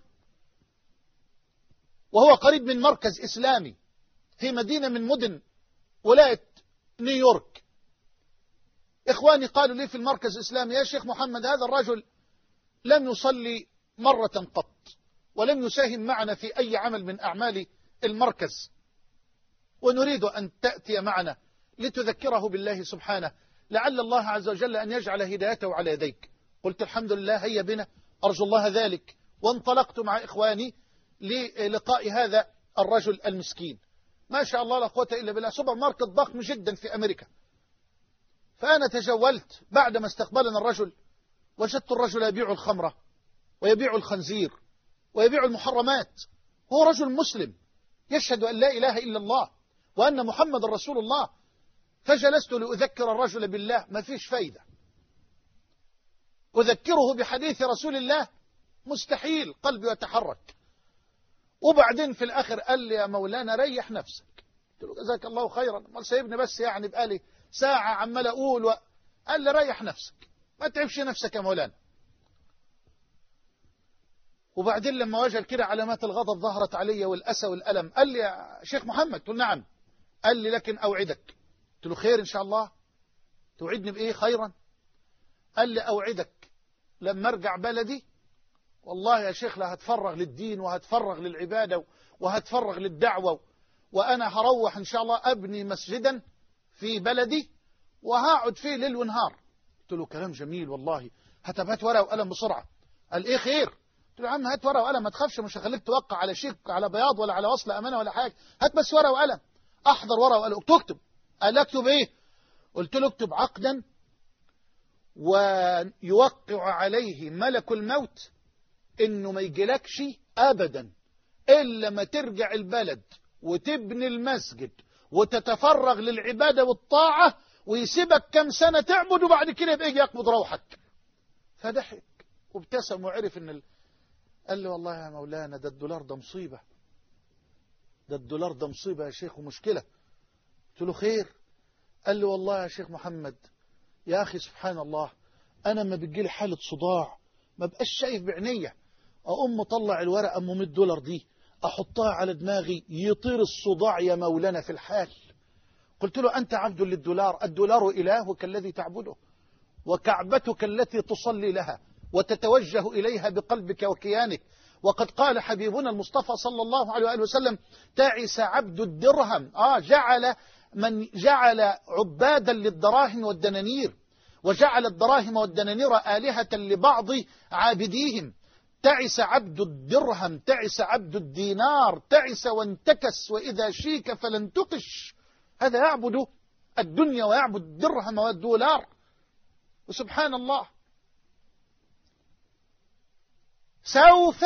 وهو قريب من مركز إسلامي في مدينة من مدن ولاية نيويورك. إخواني قالوا لي في المركز الإسلامي: يا شيخ محمد، هذا الرجل لم يصلي مرة قط ولم يساهم معنا في أي عمل من أعمال المركز، ونريد أن تأتي معنا لتذكره بالله سبحانه، لعل الله عز وجل أن يجعل هدايته على يديك. قلت: الحمد لله، هيا بنا، أرجو الله ذلك. وانطلقت مع إخواني للقاء هذا الرجل المسكين، ما شاء الله لا قوة إلا بالله، سوبر ماركت ضخم جدا في أمريكا. فأنا تجولت بعدما استقبلنا الرجل، وجدت الرجل يبيع الخمرة ويبيع الخنزير ويبيع المحرمات. هو رجل مسلم يشهد أن لا إله إلا الله وأن محمد رسول الله. فجلست لأذكر الرجل بالله، ما فيش فايدة. أذكره بحديث رسول الله، مستحيل، قلبي يتحرك. وبعدين في الآخر قال لي: يا مولانا ريح نفسك. قلت له: جزاك الله خيرا، ما سيبني بس يعني بقالي ساعة عمال أقول و... قال لي: ريح نفسك، ما تعبش نفسك يا مولانا. وبعدين لما وجد كده علامات الغضب ظهرت علي والأسى والألم، قال لي: يا شيخ محمد. قلت له: نعم. قال لي: لكن أوعدك. قلت له: خير إن شاء الله. توعدني بإيه؟ خيرا. قال لي: أوعدك لما أرجع بلدي والله يا شيخ لا هتفرغ للدين وهتفرغ للعبادة وهتفرغ للدعوة، وأنا هروح إن شاء الله أبني مسجدا في بلدي وهقعد فيه ليل ونهار. قلت له: كلام جميل والله، هات هات ورقة وقلم بسرعة. قال: إيه خير؟ قلت له: يا عم هات ورقة وقلم، ما تخافش، مش هخليك توقع على شيك على بياض ولا على وصل أمانة ولا حاجة، هات بس ورقة وقلم. أحضر ورقة وقلم. تكتب. قال: اكتب إيه؟ قلت له: اكتب عقدا ويوقع عليه ملك الموت إنه ما يجيلكش أبدا إلا ما ترجع البلد وتبني المسجد وتتفرغ للعبادة والطاعة، ويسيبك كم سنة تعبد وبعد كده يبقى يجي يقبض روحك. فضحك وابتسم وعرف إن ال... قال لي: والله يا مولانا ده الدولار ده مصيبة، ده الدولار ده مصيبة يا شيخ ومشكلة. قلت له: خير؟ قال لي: والله يا شيخ محمد يا أخي سبحان الله، أنا ما بتجيلي حالة صداع ما بقاش شايف بعينيا، أقوم مطلع الورقة أم مية دولار دي أحطها على دماغي يطير الصداع يا مولانا في الحال. قلت له: أنت عبد للدولار، الدولار إلهك الذي تعبده وكعبتك التي تصلي لها وتتوجه إليها بقلبك وكيانك. وقد قال حبيبنا المصطفى صلى الله عليه وآله وسلم: تعس عبد الدرهم. آه جعل من جعل عبادا للدراهم والدنانير، وجعل الدراهم والدنانير آلهة لبعض عابديهم. تعس عبد الدرهم، تعس عبد الدينار، تعس وانتكس، وإذا شيك فلن تقش. هذا يعبد الدنيا ويعبد الدرهم والدولار. وسبحان الله، سوف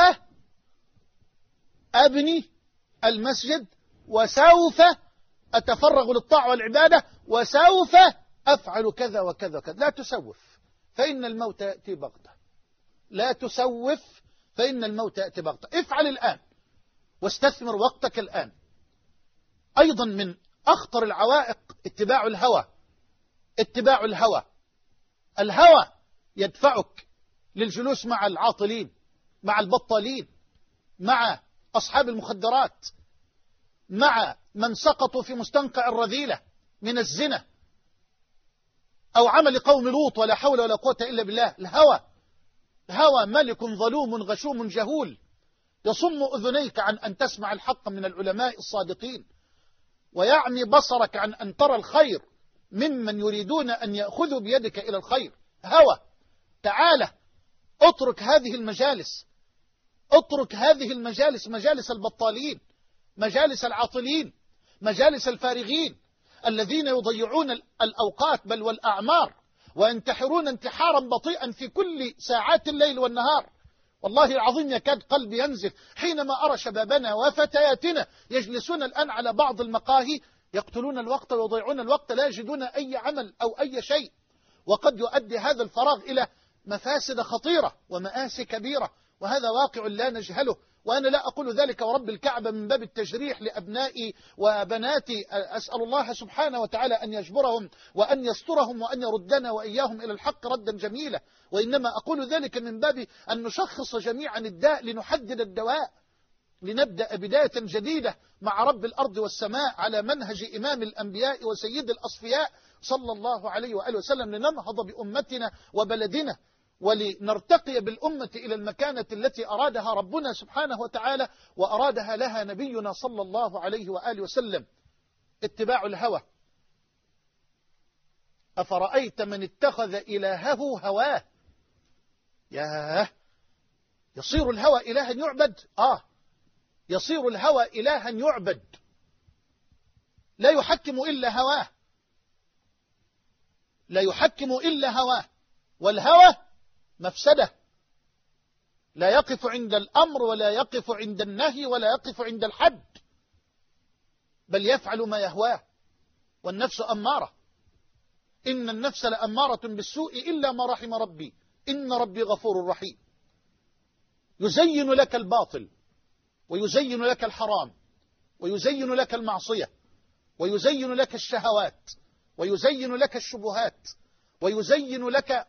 أبني المسجد وسوف أتفرغ للطاعة والعبادة وسوف أفعل كذا وكذا وكذا. لا تسوف فإن الموت يأتي بغتة، لا تسوف فإن الموت يأتي بغتة. افعل الآن واستثمر وقتك الآن. أيضا من أخطر العوائق اتباع الهوى. اتباع الهوى، الهوى يدفعك للجلوس مع العاطلين، مع البطالين، مع أصحاب المخدرات، مع من سقطوا في مستنقع الرذيلة من الزنا أو عمل قوم لوط، ولا حول ولا قوة إلا بالله. الهوى الهوى ملك ظلوم غشوم جهول، يصم أذنيك عن أن تسمع الحق من العلماء الصادقين، ويعمي بصرك عن أن ترى الخير ممن يريدون أن يأخذوا بيدك إلى الخير. هوى. تعالى اترك هذه المجالس، اترك هذه المجالس، مجالس البطالين، مجالس العاطلين، مجالس الفارغين. الذين يضيعون الأوقات بل والأعمار وينتحرون انتحارا بطيئا في كل ساعات الليل والنهار. والله العظيم يكاد قلبي ينزف حينما أرى شبابنا وفتياتنا يجلسون الآن على بعض المقاهي يقتلون الوقت ويضيعون الوقت لا يجدون أي عمل أو أي شيء، وقد يؤدي هذا الفراغ إلى مفاسد خطيرة ومآسي كبيرة، وهذا واقع لا نجهله. وأنا لا أقول ذلك ورب الكعبة من باب التجريح لأبنائي وبناتي، أسأل الله سبحانه وتعالى أن يجبرهم وأن يسترهم وأن يردنا وإياهم إلى الحق ردا جميلا، وإنما أقول ذلك من باب أن نشخص جميعا الداء لنحدد الدواء، لنبدأ بداية جديدة مع رب الأرض والسماء على منهج إمام الأنبياء وسيد الأصفياء صلى الله عليه وآله وسلم، لننهض بأمتنا وبلدنا ولنرتقي بالأمة إلى المكانة التي أرادها ربنا سبحانه وتعالى وأرادها لها نبينا صلى الله عليه وآله وسلم. اتباع الهوى. أفرأيت من اتخذ إلهه هواه. ياه، يصير الهوى إلها يعبد؟ آه يصير الهوى إلها يعبد، لا يحكم إلا هواه، لا يحكم إلا هواه، والهوى مفسدة، لا يقف عند الأمر ولا يقف عند النهي ولا يقف عند الحد، بل يفعل ما يهواه، والنفس أمارة، إن النفس لأمارة بالسوء إلا ما رحم ربي إن ربي غفور رحيم. يزين لك الباطل ويزين لك الحرام ويزين لك المعصية ويزين لك الشهوات ويزين لك الشبهات ويزين لك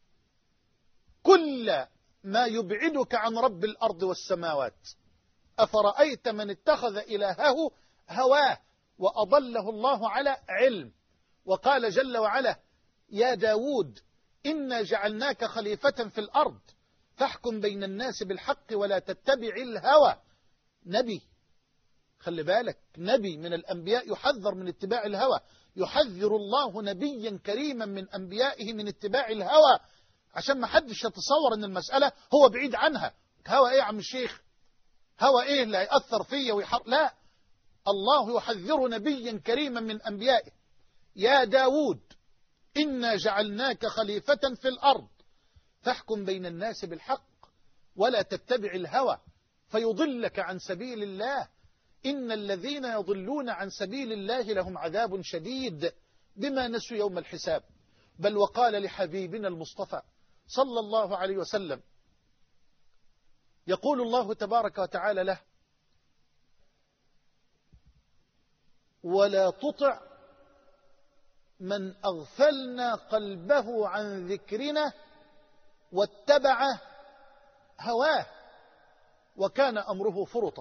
كل ما يبعدك عن رب الأرض والسماوات. أفرأيت من اتخذ إلهه هواه وأضله الله على علم. وقال جل وعلا يا داود إنا جعلناك خليفة في الأرض فاحكم بين الناس بالحق ولا تتبع الهوى. نبي، خلي بالك، نبي من الأنبياء يحذر من اتباع الهوى، يحذر الله نبيا كريما من أنبيائه من اتباع الهوى، عشان ما حدش يتصور ان المسألة هو بعيد عنها. هوى ايه يا عم الشيخ؟ هوى ايه اللي هيأثر فيا ويحر؟ لا، الله يحذر نبيا كريما من أنبيائه يا داود إنا جعلناك خليفة في الأرض فاحكم بين الناس بالحق ولا تتبع الهوى فيضلك عن سبيل الله إن الذين يضلون عن سبيل الله لهم عذاب شديد بما نسوا يوم الحساب. بل وقال لحبيبنا المصطفى صلى الله عليه وسلم، يقول الله تبارك وتعالى له ولا تطع من أغفلنا قلبه عن ذكرنا واتبع هواه وكان أمره فرطا.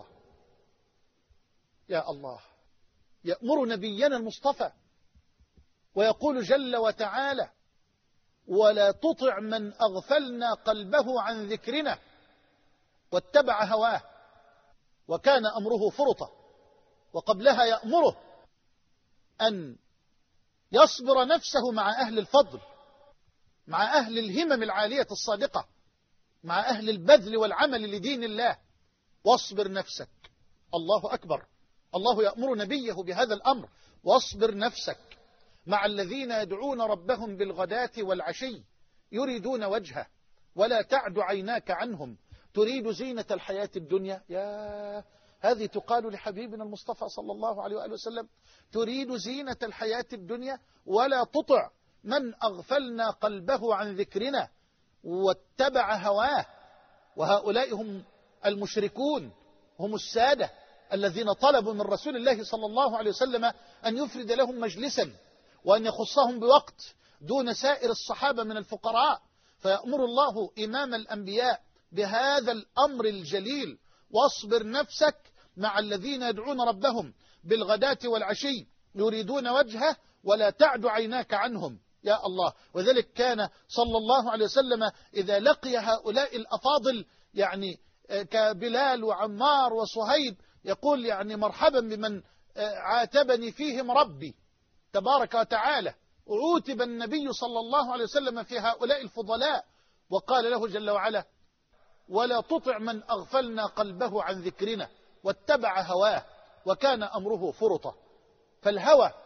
يا الله، يأمر نبينا المصطفى ويقول جل وتعالى ولا تطع من أغفلنا قلبه عن ذكرنا واتبع هواه وكان أمره فرطا. وقبلها يأمره أن يصبر نفسه مع أهل الفضل، مع أهل الهمم العالية الصادقة، مع أهل البذل والعمل لدين الله. واصبر نفسك. الله أكبر، الله يأمر نبيه بهذا الأمر، واصبر نفسك مع الذين يدعون ربهم بالغداة والعشي يريدون وجهه ولا تعد عيناك عنهم تريد زينة الحياة الدنيا. يا هذه تقال لحبيبنا المصطفى صلى الله عليه وآله وسلم، تريد زينة الحياة الدنيا ولا تطع من أغفلنا قلبه عن ذكرنا واتبع هواه. وهؤلاء هم المشركون، هم السادة الذين طلبوا من رسول الله صلى الله عليه وسلم أن يفرد لهم مجلسا وأن يخصهم بوقت دون سائر الصحابة من الفقراء. فيأمر الله إمام الأنبياء بهذا الأمر الجليل، واصبر نفسك مع الذين يدعون ربهم بالغداة والعشي يريدون وجهه ولا تعد عيناك عنهم. يا الله. وذلك كان صلى الله عليه وسلم إذا لقي هؤلاء الأفاضل يعني كبلال وعمار وصهيب يقول يعني مرحبا بمن عاتبني فيهم ربي تبارك وتعالى. عوتب النبي صلى الله عليه وسلم في هؤلاء الفضلاء وقال له جل وعلا ولا تطع من أغفلنا قلبه عن ذكرنا واتبع هواه وكان أمره فرطا. فالهوى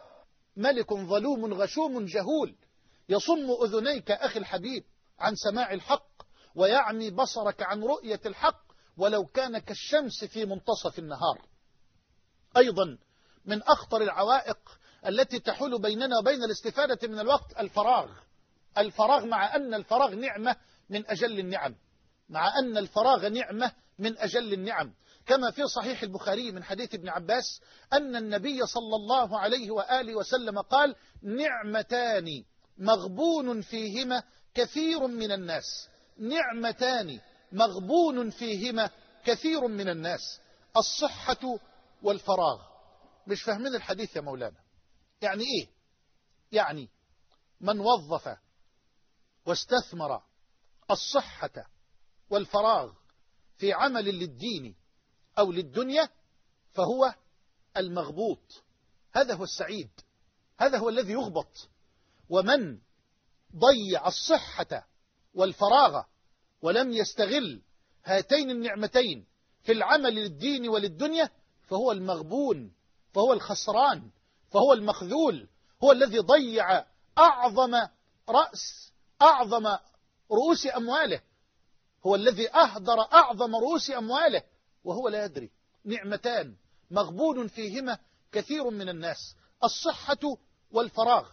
ملك ظلوم غشوم جهول يصم أذنيك أخي الحبيب عن سماع الحق ويعمي بصرك عن رؤية الحق ولو كان كالشمس في منتصف النهار. أيضا من أخطر العوائق التي تحول بيننا وبين الاستفادة من الوقت الفراغ. الفراغ مع أن الفراغ نعمة من أجل النعم، مع أن الفراغ نعمة من أجل النعم، كما في صحيح البخاري من حديث ابن عباس أن النبي صلى الله عليه وآله وسلم قال: نعمتان مغبون فيهما كثير من الناس، نعمتان مغبون فيهما كثير من الناس، الصحة والفراغ. مش فاهمين الحديث يا مولانا. يعني إيه؟ يعني من وظف واستثمر الصحة والفراغ في عمل للدين أو للدنيا فهو المغبوط، هذا هو السعيد، هذا هو الذي يغبط. ومن ضيع الصحة والفراغ ولم يستغل هاتين النعمتين في العمل للدين وللدنيا فهو المغبون، فهو الخسران، فهو المخذول، هو الذي ضيع أعظم رأس أعظم رؤوس أمواله، هو الذي أهدر أعظم رؤوس أمواله وهو لا يدري. نعمتان مغبون فيهما كثير من الناس، الصحة والفراغ.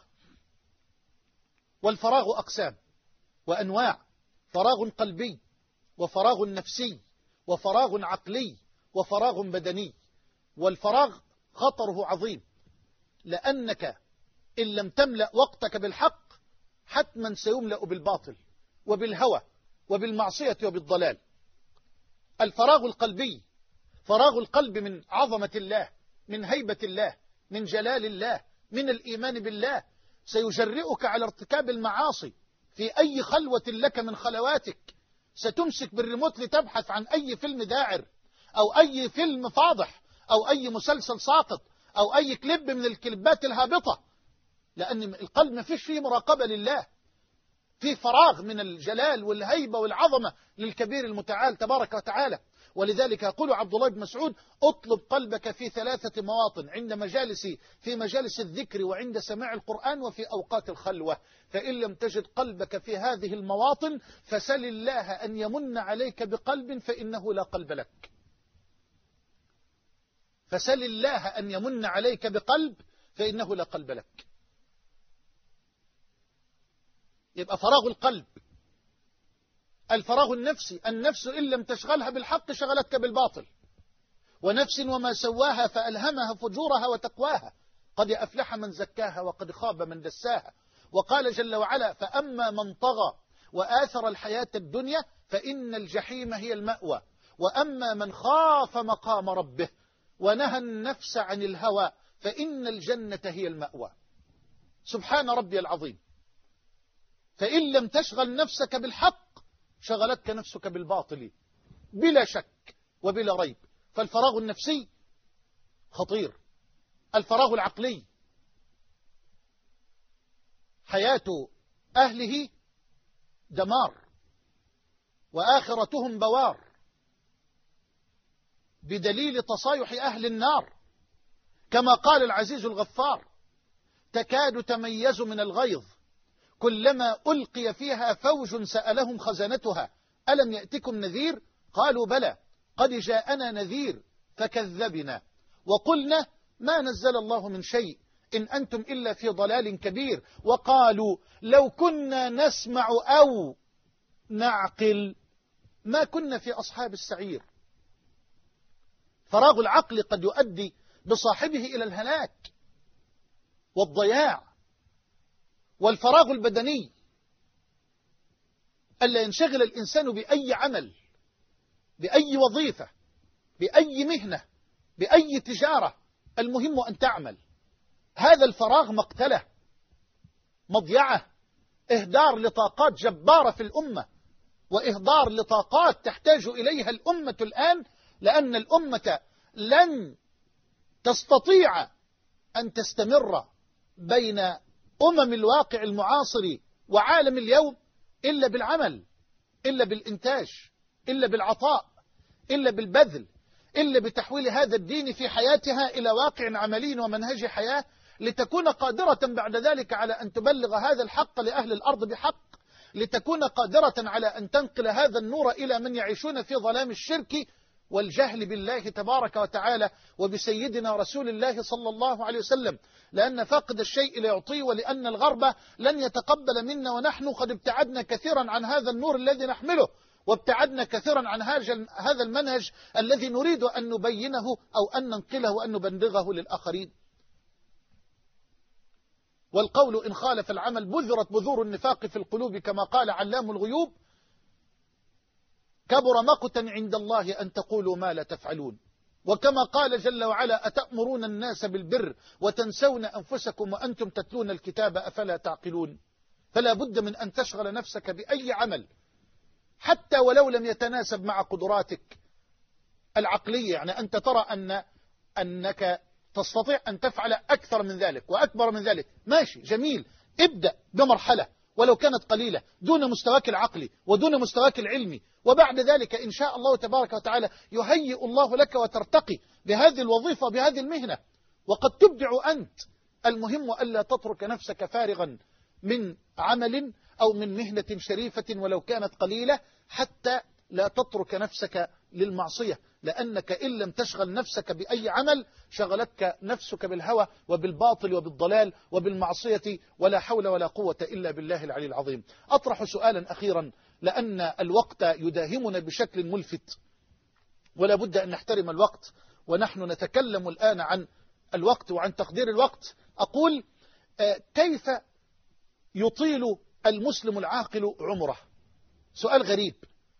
والفراغ أقسام وأنواع: فراغ قلبي، وفراغ نفسي، وفراغ عقلي، وفراغ بدني. والفراغ خطره عظيم، لأنك إن لم تملأ وقتك بالحق حتما سيملأ بالباطل وبالهوى وبالمعصية وبالضلال. الفراغ القلبي، فراغ القلب من عظمة الله، من هيبة الله، من جلال الله، من الإيمان بالله، سيجرئك على ارتكاب المعاصي في أي خلوة لك من خلواتك. ستمسك بالريموت لتبحث عن أي فيلم داعر أو أي فيلم فاضح أو أي مسلسل ساقط أو أي كليب من الكليبات الهابطة، لأن القلب ما فيش فيه مراقبة لله، فيه فراغ من الجلال والهيبة والعظمة للكبير المتعال تبارك وتعالى. ولذلك يقول عبد الله بن مسعود: اطلب قلبك في ثلاثة مواطن، عند مجالس في مجالس الذكر وعند سماع القرآن وفي أوقات الخلوة، فإن لم تجد قلبك في هذه المواطن فسل الله أن يمن عليك بقلب فإنه لا قلب لك. فسل الله أن يمن عليك بقلب فإنه لا قلب لك. يبقى فراغ القلب. الفراغ النفسي، النفس إن لم تشغلها بالحق شغلتك بالباطل. ونفس وما سواها فألهمها فجورها وتقواها، قد أفلح من زكاها وقد خاب من دساها. وقال جل وعلا: فأما من طغى وآثر الحياة الدنيا فإن الجحيم هي المأوى، وأما من خاف مقام ربه ونهى النفس عن الهوى فإن الجنة هي المأوى. سبحان ربي العظيم. فإن لم تشغل نفسك بالحق شغلتك نفسك بالباطل بلا شك وبلا ريب. فالفراغ النفسي خطير. الفراغ العقلي، حياة أهله دمار وآخرتهم بوار، بدليل تصايح أهل النار، كما قال العزيز الغفار: تكاد تميز من الغيظ كلما ألقي فيها فوج سألهم خزنتها ألم يأتكم نذير؟ قالوا بلى قد جاءنا نذير فكذبنا وقلنا ما نزل الله من شيء إن أنتم إلا في ضلال كبير. وقالوا لو كنا نسمع أو نعقل ما كنا في أصحاب السعير. فراغ العقل قد يؤدي بصاحبه إلى الهلاك والضياع. والفراغ البدني، ألا ينشغل الإنسان بأي عمل، بأي وظيفة، بأي مهنة، بأي تجارة، المهم أن تعمل. هذا الفراغ مقتله، مضيعة، إهدار لطاقات جبارة في الأمة، وإهدار لطاقات تحتاج إليها الأمة الآن، لأن الأمة لن تستطيع أن تستمر بين أمم الواقع المعاصر وعالم اليوم إلا بالعمل، إلا بالإنتاج، إلا بالعطاء، إلا بالبذل، إلا بتحويل هذا الدين في حياتها إلى واقع عملي ومنهج حياة لتكون قادرة بعد ذلك على أن تبلغ هذا الحق لأهل الأرض بحق، لتكون قادرة على أن تنقل هذا النور إلى من يعيشون في ظلام الشرك والجهل بالله تبارك وتعالى وبسيدنا رسول الله صلى الله عليه وسلم. لأن فاقد الشيء لا يعطيه، ولأن الغرب لن يتقبل منا، ونحن قد ابتعدنا كثيرا عن هذا النور الذي نحمله، وابتعدنا كثيرا عن هذا المنهج الذي نريد أن نبينه أو أن ننقله وأن نبلغه للآخرين. والقول إن خالف العمل بذرت بذور النفاق في القلوب، كما قال علام الغيوب: كبر مقتا عند الله أن تقولوا ما لا تفعلون. وكما قال جل وعلا: أتأمرون الناس بالبر وتنسون أنفسكم وأنتم تتلون الكتاب أفلا تعقلون. فلا بد من أن تشغل نفسك بأي عمل حتى ولو لم يتناسب مع قدراتك العقلية، يعني أنت ترى أن أنك تستطيع أن تفعل أكثر من ذلك وأكبر من ذلك، ماشي جميل، ابدأ بمرحلة ولو كانت قليلة دون مستواك العقلي ودون مستواك العلمي، وبعد ذلك إن شاء الله تبارك وتعالى يهيئ الله لك وترتقي بهذه الوظيفة وبهذه المهنة، وقد تبدع أنت. المهم ألا تترك نفسك فارغا من عمل أو من مهنة شريفة ولو كانت قليلة، حتى لا تترك نفسك للمعصية، لأنك إن لم تشغل نفسك بأي عمل شغلتك نفسك بالهوى وبالباطل وبالضلال وبالمعصية، ولا حول ولا قوة إلا بالله العلي العظيم. أطرح سؤالا أخيرا، لأن الوقت يداهمنا بشكل ملفت ولا بد أن نحترم الوقت، ونحن نتكلم الآن عن الوقت وعن تقدير الوقت. أقول كيف يطيل المسلم العاقل عمره؟ سؤال غريب.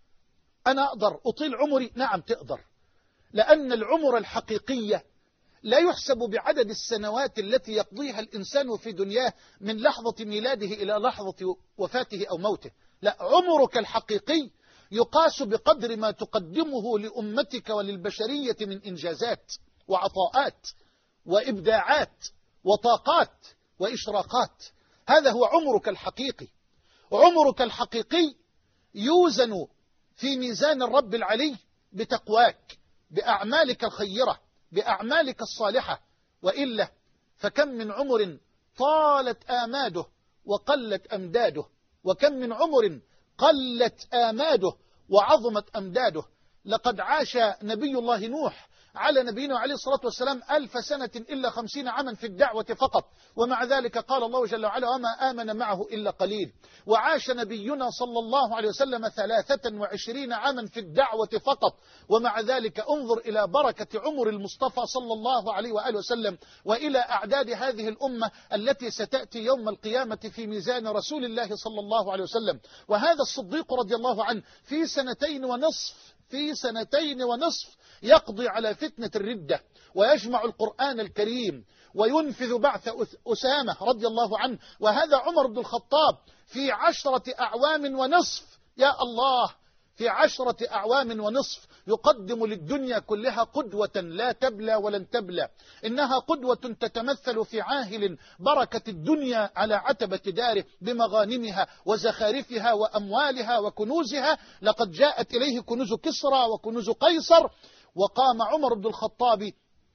أنا أقدر أطيل عمري؟ نعم تقدر، لأن العمر الحقيقية لا يحسب بعدد السنوات التي يقضيها الإنسان في دنياه من لحظة ميلاده إلى لحظة وفاته أو موته، لا، عمرك الحقيقي يقاس بقدر ما تقدمه لأمتك وللبشرية من إنجازات وعطاءات وإبداعات وطاقات وإشراقات. هذا هو عمرك الحقيقي. عمرك الحقيقي يوزن في ميزان الرب العلي بتقواك، بأعمالك الخيرة، بأعمالك الصالحة، وإلا فكم من عمر طالت آماده وقلت أمداده، وكم من عمر قلت آماده وعظمت أمداده. لقد عاش نبي الله نوح على نبينا عليه الصلاة والسلام ألف سنة إلا خمسين عاما في الدعوة فقط، ومع ذلك قال الله جل وعلا: وما آمن معه إلا قليل. وعاش نبينا صلى الله عليه وسلم ثلاثة وعشرين عاما في الدعوة فقط، ومع ذلك انظر إلى بركة عمر المصطفى صلى الله عليه وآله وسلم، وإلى أعداد هذه الأمة التي ستأتي يوم القيامة في ميزان رسول الله صلى الله عليه وسلم. وهذا الصديق رضي الله عنه في سنتين ونصف في سنتين ونصف يقضي على فتنة الردة، ويجمع القرآن الكريم، وينفذ بعث أسامة رضي الله عنه. وهذا عمر بن الخطاب في عشرة أعوام ونصف، يا الله، في عشرة أعوام ونصف يقدم للدنيا كلها قدوة لا تبلى ولن تبلى. إنها قدوة تتمثل في عاهل بركة الدنيا على عتبة داره بمغانمها وزخارفها وأموالها وكنوزها. لقد جاءت إليه كنوز كسرى وكنوز قيصر، وقام عمر بن الخطاب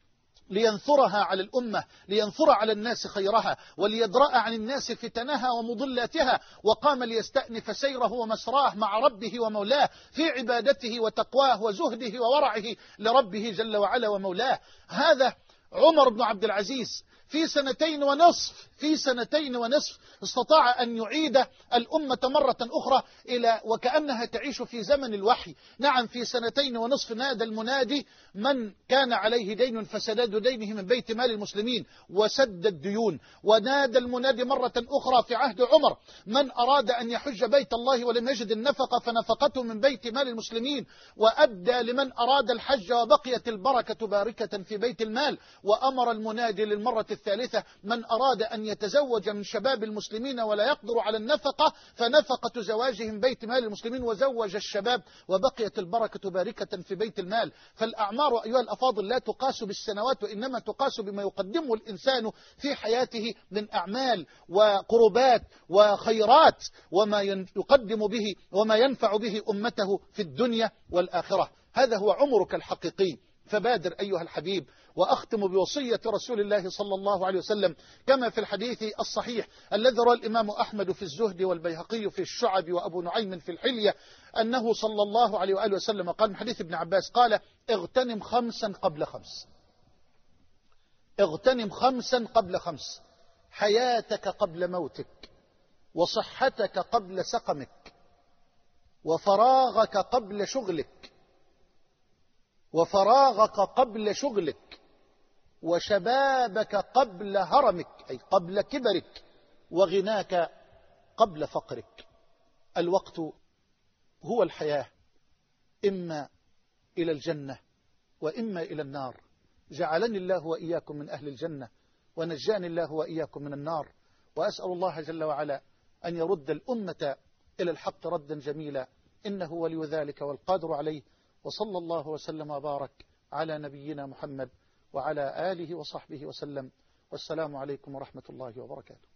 لينثرها على الأمة، لينثر على الناس خيرها، وليدرأ عن الناس فتنها ومضلاتها، وقام ليستأنف سيره ومسراه مع ربه ومولاه في عبادته وتقواه وزهده وورعه لربه جل وعلا ومولاه. هذا عمر بن عبد العزيز في سنتين ونصف في سنتين ونصف استطاع أن يعيد الأمة مرة أخرى إلى وكأنها تعيش في زمن الوحي. نعم، في سنتين ونصف نادى المنادي: من كان عليه دين فسداد دينه من بيت مال المسلمين وسد الديون. ونادى المنادي مرة أخرى في عهد عمر: من أراد أن يحج بيت الله ولم يجد النفقة فنفقته من بيت مال المسلمين. وأدى لمن أراد الحج وبقيت البركة باركة في بيت المال. وأمر المنادي للمرة الثالثة: من أراد أن يتزوج من شباب المسلمين ولا يقدر على النفقة فنفقة زواجهم بيت مال المسلمين، وزوج الشباب وبقيت البركة باركة في بيت المال. فالأعمار أيها الأفاضل لا تقاس بالسنوات، وإنما تقاس بما يقدمه الإنسان في حياته من أعمال وقربات وخيرات، وما يقدم به وما ينفع به أمته في الدنيا والآخرة. هذا هو عمرك الحقيقي. فبادر أيها الحبيب. وأختم بوصية رسول الله صلى الله عليه وسلم كما في الحديث الصحيح الذي رواه الإمام أحمد في الزهد والبيهقي في الشعب وأبو نعيم في الحلية أنه صلى الله عليه وآله وسلم قال من حديث ابن عباس قال اغتنم خمسا قبل خمس، اغتنم خمسا قبل خمس، حياتك قبل موتك، وصحتك قبل سقمك، وفراغك قبل شغلك وفراغك قبل شغلك وشبابك قبل هرمك أي قبل كبرك، وغناك قبل فقرك. الوقت هو الحياة، إما إلى الجنة وإما إلى النار. جعلني الله وإياكم من أهل الجنة، ونجاني الله وإياكم من النار. وأسأل الله جل وعلا أن يرد الأمة إلى الحق ردا جميلا، إنه ولي ذلك والقادر عليه. وصلى الله وسلم وبارك على نبينا محمد وعلى آله وصحبه وسلم، والسلام عليكم ورحمة الله وبركاته.